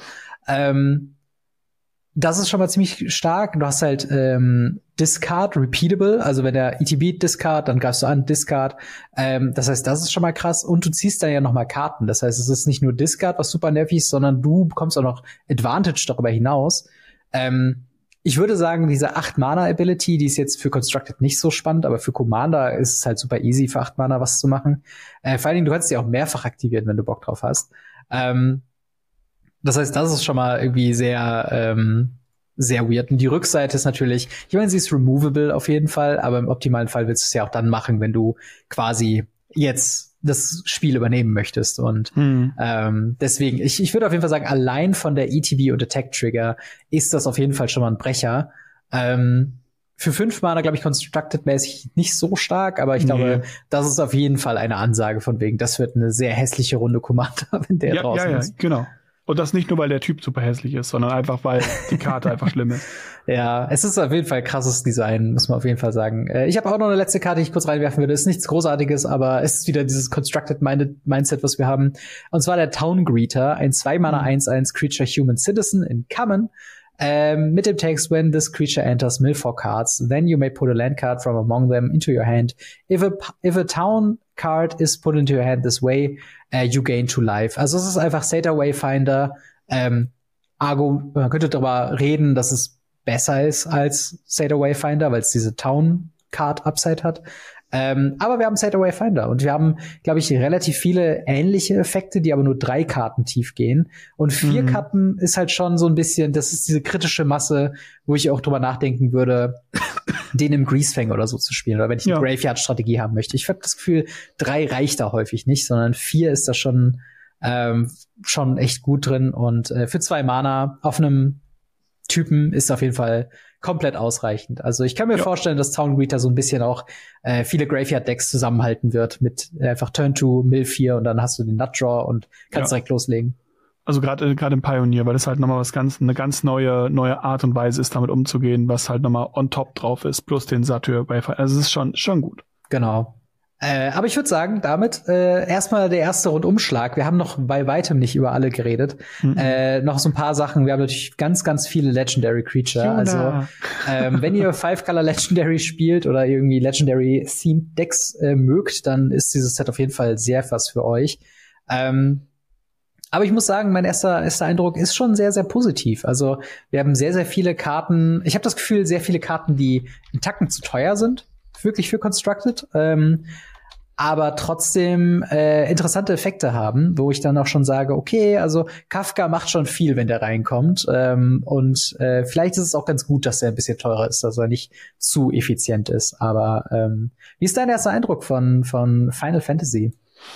Speaker 3: Das ist schon mal ziemlich stark. Du hast halt Discard, Repeatable. Also wenn der ETB Discard, dann greifst du an, Discard. Das heißt, das ist schon mal krass. Und du ziehst dann ja noch mal Karten. Das heißt, es ist nicht nur Discard, was super nervig ist, sondern du bekommst auch noch Advantage darüber hinaus. Ich würde sagen, diese 8-Mana-Ability, die ist jetzt für Constructed nicht so spannend, aber für Commander ist es halt super easy, für 8 Mana was zu machen. Vor allen Dingen, du kannst die auch mehrfach aktivieren, wenn du Bock drauf hast. Das heißt, das ist schon mal irgendwie sehr, sehr weird. Und die Rückseite ist natürlich, ich meine, sie ist removable auf jeden Fall, aber im optimalen Fall willst du es ja auch dann machen, wenn du quasi jetzt das Spiel übernehmen möchtest. Und deswegen, ich würde auf jeden Fall sagen, allein von der ETB und Attack Trigger ist das auf jeden Fall schon mal ein Brecher. Für 5 Mana, glaube ich, Constructed-mäßig nicht so stark, aber ich glaube, das ist auf jeden Fall eine Ansage von wegen, das wird eine sehr hässliche Runde Commander, wenn der draußen ist. Ja,
Speaker 2: genau. Und das nicht nur, weil der Typ super hässlich ist, sondern einfach, weil die Karte einfach schlimm ist.
Speaker 3: Ja, es ist auf jeden Fall krasses Design, muss man auf jeden Fall sagen. Ich habe auch noch eine letzte Karte, die ich kurz reinwerfen würde. Ist nichts Großartiges, aber es ist wieder dieses Constructed Mindset, was wir haben. Und zwar der Town Greeter, ein 2-Mana 1/1 Creature Human Citizen in Common. Mit dem Text, when this creature enters mill 4 cards, then you may put a land card from among them into your hand. If a town card is put into your hand this way, you gain 2 life. Also es ist einfach Satyr Wayfinder. Man könnte darüber reden, dass es besser ist als Satyr Wayfinder, weil es diese Town Card Upside hat. Aber wir haben Satyr Wayfinder und wir haben, glaube ich, relativ viele ähnliche Effekte, die aber nur 3 Karten tief gehen. Und 4 Karten ist halt schon so ein bisschen, das ist diese kritische Masse, wo ich auch drüber nachdenken würde, den im Greasefang oder so zu spielen. Oder wenn ich eine Graveyard-Strategie haben möchte. Ich habe das Gefühl, 3 reicht da häufig nicht, sondern 4 ist da schon echt gut drin. Und für 2 Mana auf einem Typen ist auf jeden Fall komplett ausreichend. Also ich kann mir vorstellen, dass Town Greeter so ein bisschen auch viele Graveyard-Decks zusammenhalten wird mit einfach Turn 2, Mill 4 und dann hast du den Nut-Draw und kannst direkt loslegen. Also gerade im Pioneer, weil das halt nochmal eine ganz neue Art und Weise ist, damit umzugehen, was halt nochmal on top drauf ist, plus den Satyr. Also es ist schon gut. Genau. Aber ich würde sagen, damit erstmal der erste Rundumschlag. Wir haben noch bei weitem nicht über alle geredet. Noch so ein paar Sachen. Wir haben natürlich ganz, ganz viele Legendary Creature.
Speaker 2: Juna.
Speaker 3: Also wenn ihr Five-Color Legendary spielt oder irgendwie Legendary-Themed Decks mögt, dann ist dieses Set auf jeden Fall sehr was für euch. Aber ich muss sagen, mein erster Eindruck ist schon sehr, sehr positiv. Also wir haben sehr, sehr viele Karten. Ich habe das Gefühl, sehr viele Karten, die einen Tacken zu teuer sind, wirklich für Constructed. Aber trotzdem interessante Effekte haben, wo ich dann auch schon sage, okay, also Kafka macht schon viel, wenn der reinkommt. Und vielleicht ist es auch ganz gut, dass er ein bisschen teurer ist, dass er nicht zu effizient ist. Aber wie ist dein erster Eindruck von Final Fantasy?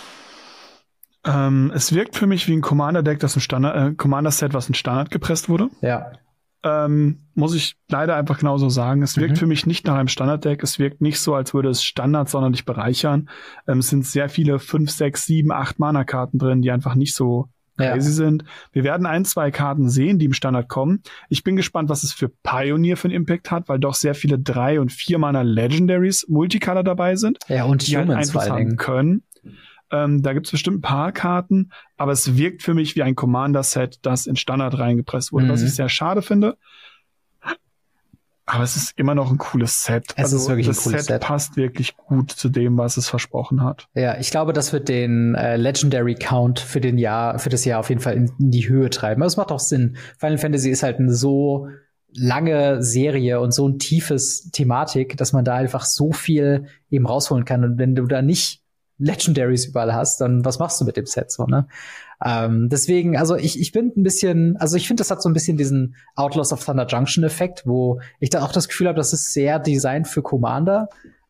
Speaker 2: Es wirkt für mich wie ein Commander-Deck, das Commander-Set, was in Standard gepresst wurde.
Speaker 3: Ja.
Speaker 2: Muss ich leider einfach genauso sagen. Es wirkt für mich nicht nach einem Standard-Deck. Es wirkt nicht so, als würde es Standard sonderlich bereichern. Es sind sehr viele 5, 6, 7, 8 Mana-Karten drin, die einfach nicht so crazy sind. Wir werden 1, 2 Karten sehen, die im Standard kommen. Ich bin gespannt, was es für Pioneer für einen Impact hat, weil doch sehr viele 3 und 4 Mana Legendaries Multicolor dabei sind.
Speaker 3: Ja, und
Speaker 2: die halt Einfluss haben können. Da gibt's bestimmt ein paar Karten, aber es wirkt für mich wie ein Commander-Set, das in Standard reingepresst wurde, was ich sehr schade finde. Aber es ist immer noch ein cooles Set.
Speaker 3: Es ist wirklich ein cooles Set.
Speaker 2: Das Set passt wirklich gut zu dem, was es versprochen hat.
Speaker 3: Ja, ich glaube, das wird den Legendary Count für das Jahr auf jeden Fall in die Höhe treiben. Aber es macht auch Sinn. Final Fantasy ist halt eine so lange Serie und so ein tiefes Thematik, dass man da einfach so viel eben rausholen kann. Und wenn du da nicht Legendaries überall hast, dann was machst du mit dem Set so, ne? Deswegen, also ich bin ein bisschen, also ich finde, das hat so ein bisschen diesen Outlaws of Thunder Junction Effekt, wo ich da auch das Gefühl habe, das ist sehr designt für Commander.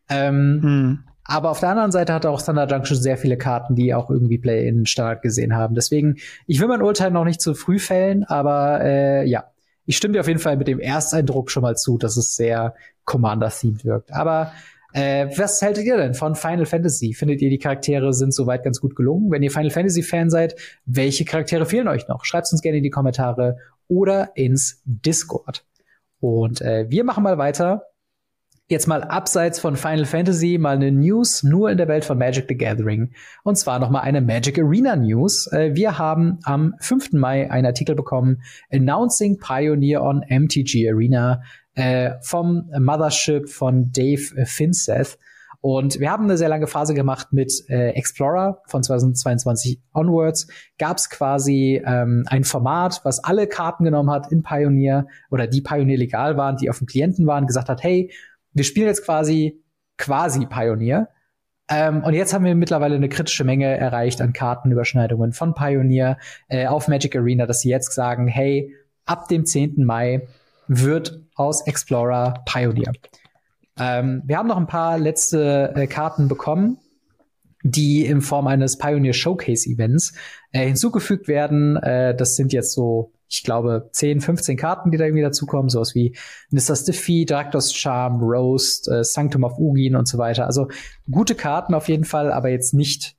Speaker 3: Aber auf der anderen Seite hat auch Thunder Junction sehr viele Karten, die auch irgendwie Play in Standard gesehen haben. Deswegen, ich will mein Urteil noch nicht zu früh fällen, aber ja, ich stimme dir auf jeden Fall mit dem Ersteindruck schon mal zu, dass es sehr Commander-themed wirkt. Aber was haltet ihr denn von Final Fantasy? Findet ihr, die Charaktere sind soweit ganz gut gelungen? Wenn ihr Final Fantasy-Fan seid, welche Charaktere fehlen euch noch? Schreibt uns gerne in die Kommentare oder ins Discord. Und wir machen mal weiter. Jetzt mal abseits von Final Fantasy, mal eine News nur in der Welt von Magic the Gathering. Und zwar noch mal eine Magic Arena News. Wir haben am 5. Mai einen Artikel bekommen, Announcing Pioneer on MTG Arena, vom Mothership von Dave Finseth. Und wir haben eine sehr lange Phase gemacht mit Explorer von 2022 onwards. Gab es quasi ein Format, was alle Karten genommen hat in Pioneer oder die Pioneer legal waren, die auf dem Klienten waren, gesagt hat, hey, wir spielen jetzt quasi Pioneer. Und jetzt haben wir mittlerweile eine kritische Menge erreicht an Kartenüberschneidungen von Pioneer auf Magic Arena, dass sie jetzt sagen, hey, ab dem 10. Mai wird aus Explorer Pioneer. Wir haben noch ein paar letzte Karten bekommen, die in Form eines Pioneer Showcase Events hinzugefügt werden. Das sind jetzt so, ich glaube, 10, 15 Karten, die da irgendwie dazukommen. Sowas wie Nissa's Defeat, Rakdos Charm, Roast, Sanctum of Ugin und so weiter. Also gute Karten auf jeden Fall, aber jetzt nicht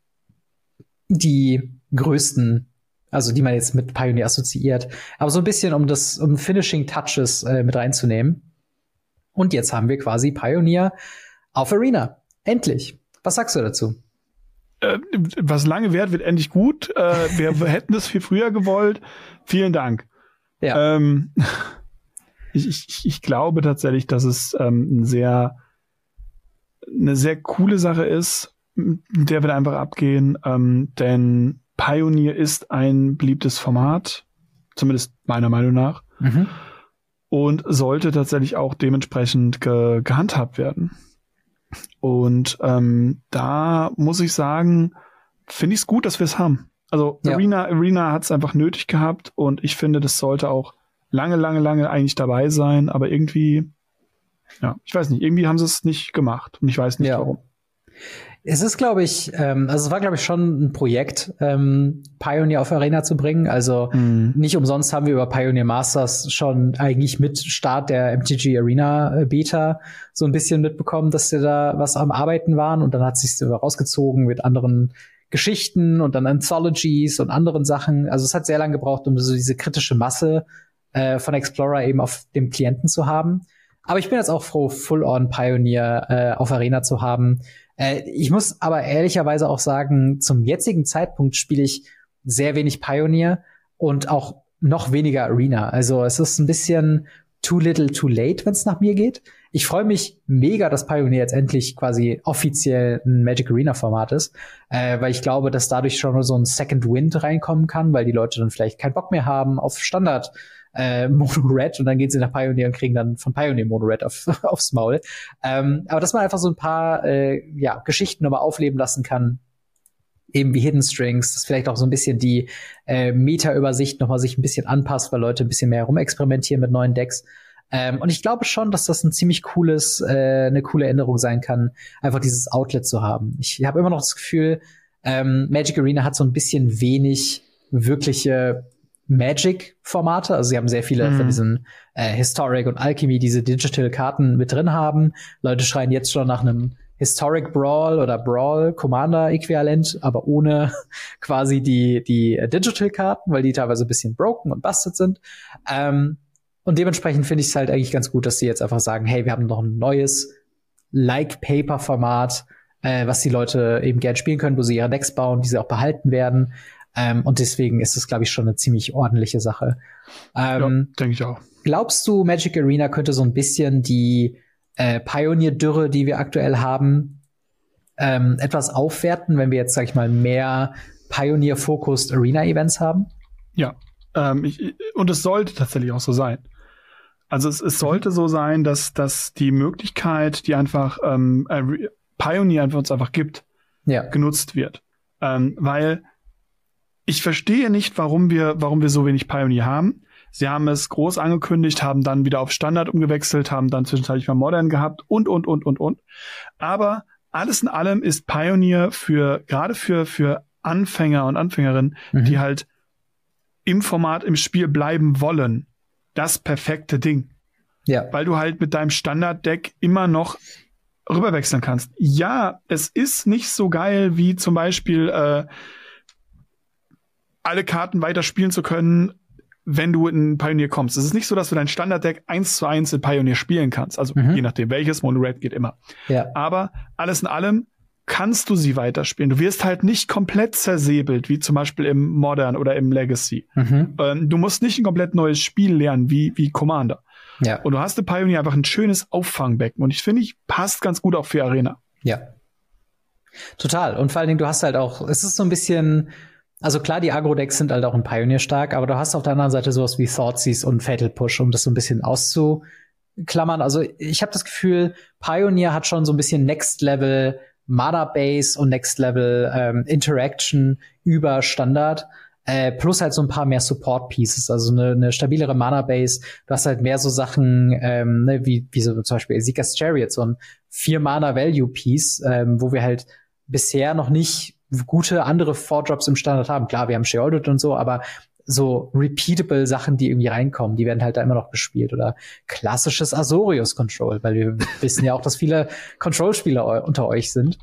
Speaker 3: die größten, also die man jetzt mit Pioneer assoziiert. Aber so ein bisschen, um Finishing Touches mit reinzunehmen. Und jetzt haben wir quasi Pioneer auf Arena. Endlich. Was sagst du dazu?
Speaker 2: Was lange währt, wird endlich gut. Wir hätten das viel früher gewollt. Vielen Dank.
Speaker 3: Ja.
Speaker 2: Ich glaube tatsächlich, dass es eine sehr coole Sache ist, mit der wir einfach abgehen, denn Pioneer ist ein beliebtes Format, zumindest meiner Meinung nach, und sollte tatsächlich auch dementsprechend gehandhabt werden. Und da muss ich sagen, finde ich es gut, dass wir es haben. Also ja. Arena hat es einfach nötig gehabt und ich finde, das sollte auch lange eigentlich dabei sein, aber irgendwie, ja, ich weiß nicht, irgendwie haben sie es nicht gemacht und ich weiß nicht warum.
Speaker 3: Es ist, glaube ich, es war, glaube ich, schon ein Projekt, Pioneer auf Arena zu bringen. Also nicht umsonst haben wir über Pioneer Masters schon eigentlich mit Start der MTG Arena Beta so ein bisschen mitbekommen, dass sie da was am Arbeiten waren und dann hat sich rausgezogen mit anderen Geschichten und dann Anthologies und anderen Sachen. Also es hat sehr lange gebraucht, um so diese kritische Masse von Explorer eben auf dem Klienten zu haben. Aber ich bin jetzt auch froh, Full-on Pioneer auf Arena zu haben. Ich muss aber ehrlicherweise auch sagen, zum jetzigen Zeitpunkt spiele ich sehr wenig Pioneer und auch noch weniger Arena. Also es ist ein bisschen too little too late, wenn es nach mir geht. Ich freue mich mega, dass Pioneer jetzt endlich quasi offiziell ein Magic Arena Format ist, weil ich glaube, dass dadurch schon so ein Second Wind reinkommen kann, weil die Leute dann vielleicht keinen Bock mehr haben auf Standard Mono Red und dann gehen sie nach Pioneer und kriegen dann von Pioneer Mono Red aufs Maul. Aber dass man einfach so ein paar Geschichten nochmal aufleben lassen kann, eben wie Hidden Strings, dass vielleicht auch so ein bisschen die Meta-Übersicht nochmal sich ein bisschen anpasst, weil Leute ein bisschen mehr rumexperimentieren mit neuen Decks. Und ich glaube schon, dass das eine coole Änderung sein kann, einfach dieses Outlet zu haben. Ich habe immer noch das Gefühl, Magic Arena hat so ein bisschen wenig wirkliche Magic-Formate. Also sie haben sehr viele von diesen Historic und Alchemy, diese Digital-Karten mit drin haben. Leute schreien jetzt schon nach einem Historic Brawl oder Brawl Commander-Äquivalent, aber ohne quasi die Digital-Karten, weil die teilweise ein bisschen broken und busted sind. Und dementsprechend finde ich es halt eigentlich ganz gut, dass sie jetzt einfach sagen, hey, wir haben noch ein neues Like-Paper-Format, was die Leute eben gern spielen können, wo sie ihre Decks bauen, die sie auch behalten werden. Und deswegen ist es, glaube ich, schon eine ziemlich ordentliche Sache.
Speaker 2: Ja, denke ich auch.
Speaker 3: Glaubst du, Magic Arena könnte so ein bisschen die Pioneer-Dürre, die wir aktuell haben, etwas aufwerten, wenn wir jetzt, sag ich mal, mehr Pioneer-focused Arena-Events haben?
Speaker 2: Ja, und es sollte tatsächlich auch so sein. Also es sollte so sein, dass die Möglichkeit, die einfach Pioneer uns einfach gibt, genutzt wird. Weil ich verstehe nicht, warum wir so wenig Pioneer haben. Sie haben es groß angekündigt, haben dann wieder auf Standard umgewechselt, haben dann zwischenzeitlich mal Modern gehabt und. Aber alles in allem ist Pioneer gerade für Anfänger und Anfängerinnen, die halt im Format, im Spiel bleiben wollen, das perfekte Ding. Ja. Weil du halt mit deinem Standarddeck immer noch rüberwechseln kannst. Ja, es ist nicht so geil, wie zum Beispiel alle Karten weiter spielen zu können, wenn du in Pioneer kommst. Es ist nicht so, dass du dein Standarddeck 1:1 in Pioneer spielen kannst. Also je nachdem, welches Mono Red geht immer. Ja. Aber alles in allem kannst du sie weiterspielen. Du wirst halt nicht komplett zersäbelt, wie zum Beispiel im Modern oder im Legacy. Du musst nicht ein komplett neues Spiel lernen, wie Commander. Ja. Und du hast in Pioneer einfach ein schönes Auffangbecken. Und ich finde, passt ganz gut auch für Arena.
Speaker 3: Ja. Total. Und vor allen Dingen, du hast halt auch, es ist so ein bisschen, also klar, die Agro-Decks sind halt auch in Pioneer stark, aber du hast auf der anderen Seite sowas wie Thoughtseize und Fatal Push, um das so ein bisschen auszuklammern. Also ich habe das Gefühl, Pioneer hat schon so ein bisschen Next-Level Mana-Base und Next-Level Interaction über Standard. Plus halt so ein paar mehr Support-Pieces, also eine stabilere Mana-Base. Du hast halt mehr so Sachen, wie so zum Beispiel Ezekiel's Chariot, so ein 4-Mana-Value-Piece, wo wir halt bisher noch nicht gute andere 4-Drops im Standard haben. Klar, wir haben Sheoldred und so, aber so repeatable Sachen, die irgendwie reinkommen, die werden halt da immer noch gespielt. Oder klassisches Azorius-Control, weil wir wissen ja auch, dass viele Control-Spieler unter euch sind.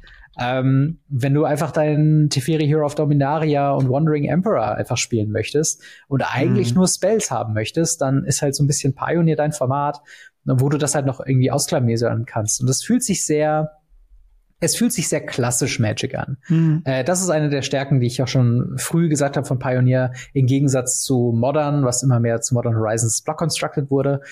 Speaker 3: Wenn du einfach deinen Teferi Hero of Dominaria und Wandering Emperor einfach spielen möchtest und eigentlich nur Spells haben möchtest, dann ist halt so ein bisschen Pioneer dein Format, wo du das halt noch irgendwie ausklamüsern kannst. Und das fühlt sich sehr klassisch Magic an. Das ist eine der Stärken, die ich auch schon früh gesagt habe von Pioneer, im Gegensatz zu Modern, was immer mehr zu Modern Horizons Block Constructed wurde.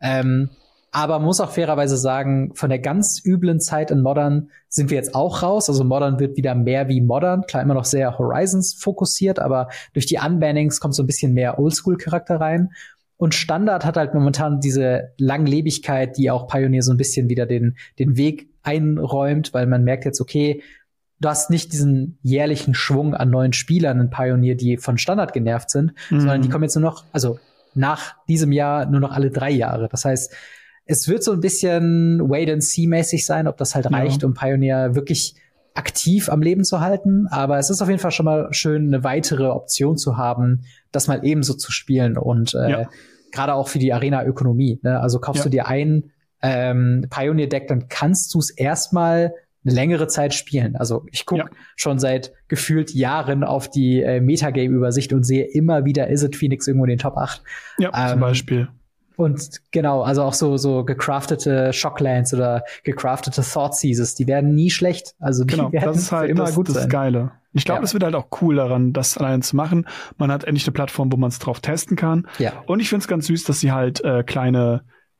Speaker 3: Aber man muss auch fairerweise sagen, von der ganz üblen Zeit in Modern sind wir jetzt auch raus. Also Modern wird wieder mehr wie Modern. Klar, immer noch sehr Horizons fokussiert, aber durch die Unbannings kommt so ein bisschen mehr Oldschool-Charakter rein. Und Standard hat halt momentan diese Langlebigkeit, die auch Pioneer so ein bisschen wieder den Weg einräumt, weil man merkt jetzt, okay, du hast nicht diesen jährlichen Schwung an neuen Spielern in Pioneer, die von Standard genervt sind, sondern die kommen jetzt nur noch, also nach diesem Jahr nur noch alle 3 Jahre. Das heißt, es wird so ein bisschen Wait-and-See-mäßig sein, ob das halt reicht, um Pioneer wirklich aktiv am Leben zu halten. Aber es ist auf jeden Fall schon mal schön, eine weitere Option zu haben, das mal ebenso zu spielen. Und gerade auch für die Arena-Ökonomie. Ne? Also kaufst du dir ein Pioneer-Deck, dann kannst du es erstmal eine längere Zeit spielen. Also ich gucke schon seit gefühlt Jahren auf die Metagame-Übersicht und sehe immer wieder Izzet Phoenix irgendwo in den Top 8.
Speaker 2: Ja, zum Beispiel.
Speaker 3: Und genau, also auch so gecraftete Shocklands oder gecraftete Thought Seizes, die werden nie schlecht. Also die werden
Speaker 2: das ist halt
Speaker 3: immer gut sein.
Speaker 2: Das Geile. Ich glaube, das wird halt auch cool daran, das allein zu machen. Man hat endlich eine Plattform, wo man es drauf testen kann.
Speaker 3: Ja.
Speaker 2: Und ich finde es ganz süß, dass sie halt kleine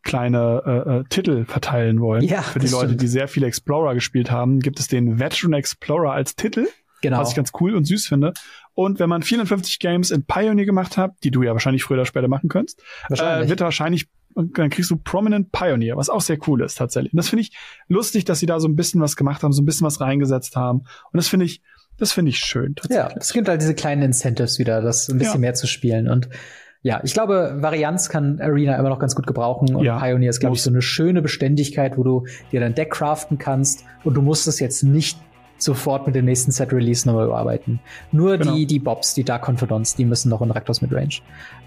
Speaker 2: Titel verteilen wollen.
Speaker 3: Ja,
Speaker 2: für die Leute, die sehr viele Explorer gespielt haben, gibt es den Veteran Explorer als Titel.
Speaker 3: Genau.
Speaker 2: Was ich ganz cool und süß finde. Und wenn man 54 Games in Pioneer gemacht hat, die du ja wahrscheinlich früher oder später machen könntest, dann kriegst du Prominent Pioneer, was auch sehr cool ist tatsächlich. Und das finde ich lustig, dass sie da so ein bisschen was gemacht haben, so ein bisschen was reingesetzt haben. Und das finde ich schön tatsächlich.
Speaker 3: Ja, es gibt halt diese kleinen Incentives wieder, das ein bisschen mehr zu spielen. Und ja, ich glaube, Varianz kann Arena immer noch ganz gut gebrauchen. Und Pioneer ist, glaube ich, so eine schöne Beständigkeit, wo du dir dein Deck craften kannst. Und du musst es jetzt nicht sofort mit dem nächsten Set-Release nochmal überarbeiten. Nur die Bobs, die Dark Confidants, die müssen noch in Rakdos Midrange.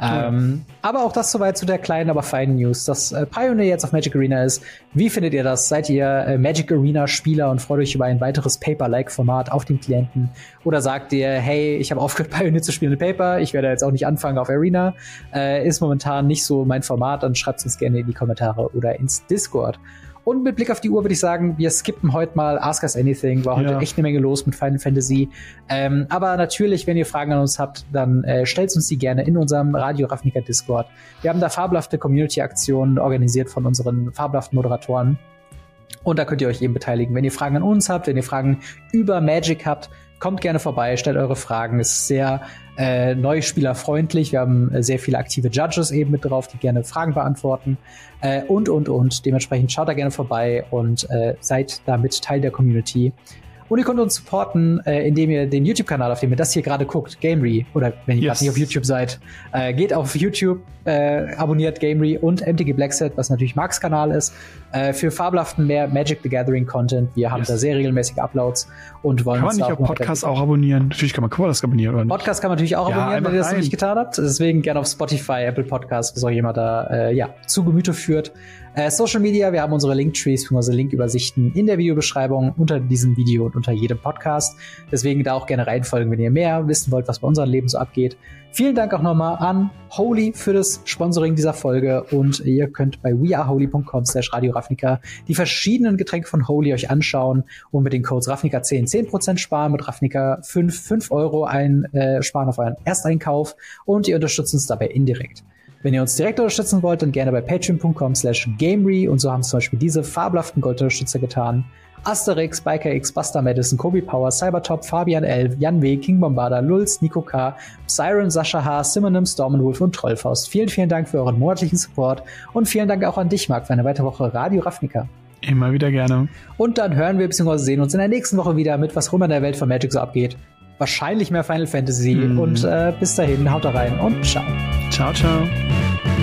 Speaker 3: Aber auch das soweit zu der kleinen, aber feinen News, dass Pioneer jetzt auf Magic Arena ist. Wie findet ihr das? Seid ihr Magic Arena-Spieler und freut euch über ein weiteres Paper-like-Format auf dem Klienten? Oder sagt ihr, hey, ich habe aufgehört, Pioneer zu spielen in Paper, ich werde jetzt auch nicht anfangen auf Arena. Ist momentan nicht so mein Format, dann schreibt es uns gerne in die Kommentare oder ins Discord. Und mit Blick auf die Uhr würde ich sagen, wir skippen heute mal Ask Us Anything. War heute echt eine Menge los mit Final Fantasy. Aber natürlich, wenn ihr Fragen an uns habt, dann stellt uns die gerne in unserem Radio Ravnica Discord. Wir haben da fabelhafte Community-Aktionen organisiert von unseren fabelhaften Moderatoren. Und da könnt ihr euch eben beteiligen. Wenn ihr Fragen an uns habt, wenn ihr Fragen über Magic habt, kommt gerne vorbei, stellt eure Fragen. Es ist sehr neuspielerfreundlich. Wir haben sehr viele aktive Judges eben mit drauf, die gerne Fragen beantworten. Und. Dementsprechend schaut da gerne vorbei und seid damit Teil der Community. Und ihr könnt uns supporten, indem ihr den YouTube-Kanal, auf dem ihr das hier gerade guckt, Gamery, oder wenn ihr gerade nicht auf YouTube seid, geht auf YouTube, abonniert Gamery und MTG Blackset, was natürlich Marks Kanal ist, für fabelhaften mehr Magic the Gathering Content. Wir haben da sehr regelmäßige Uploads und wollen uns
Speaker 2: Kann man nicht auch Podcast auch abonnieren? Natürlich kann man Podcast abonnieren, oder nicht?
Speaker 3: Podcast kann man natürlich auch abonnieren, wenn ihr das noch nicht getan habt. Deswegen gerne auf Spotify, Apple Podcasts, was auch jemand da zu Gemüte führt. Social Media, wir haben unsere Linktrees, unsere Linkübersichten in der Videobeschreibung unter diesem Video und unter jedem Podcast. Deswegen da auch gerne reinfolgen, wenn ihr mehr wissen wollt, was bei unserem Leben so abgeht. Vielen Dank auch nochmal an Holy für das Sponsoring dieser Folge und ihr könnt bei weareholy.com/Radio Ravnica die verschiedenen Getränke von Holy euch anschauen und mit den Codes Ravnica10 10% sparen, mit Ravnica 5 Euro sparen auf euren Ersteinkauf und ihr unterstützt uns dabei indirekt. Wenn ihr uns direkt unterstützen wollt, dann gerne bei patreon.com/gamery und so haben zum Beispiel diese fabelhaften Goldunterstützer getan. Asterix, Biker X, Buster Madison, Kobe Power, Cybertop, Fabian L, Jan W., King Bombarda, Lulz, Nico K., Siren, Sascha H., Simonym, Stormenwolf und Trollfaust. Vielen Dank für euren monatlichen Support und vielen Dank auch an dich, Marc, für eine weitere Woche Radio Ravnica.
Speaker 2: Immer wieder gerne. Und
Speaker 3: dann hören wir bzw. sehen uns in der nächsten Woche wieder mit was rum in der Welt von Magic so abgeht. Wahrscheinlich mehr Final Fantasy und bis dahin, haut da rein und ciao.
Speaker 2: Ciao, ciao.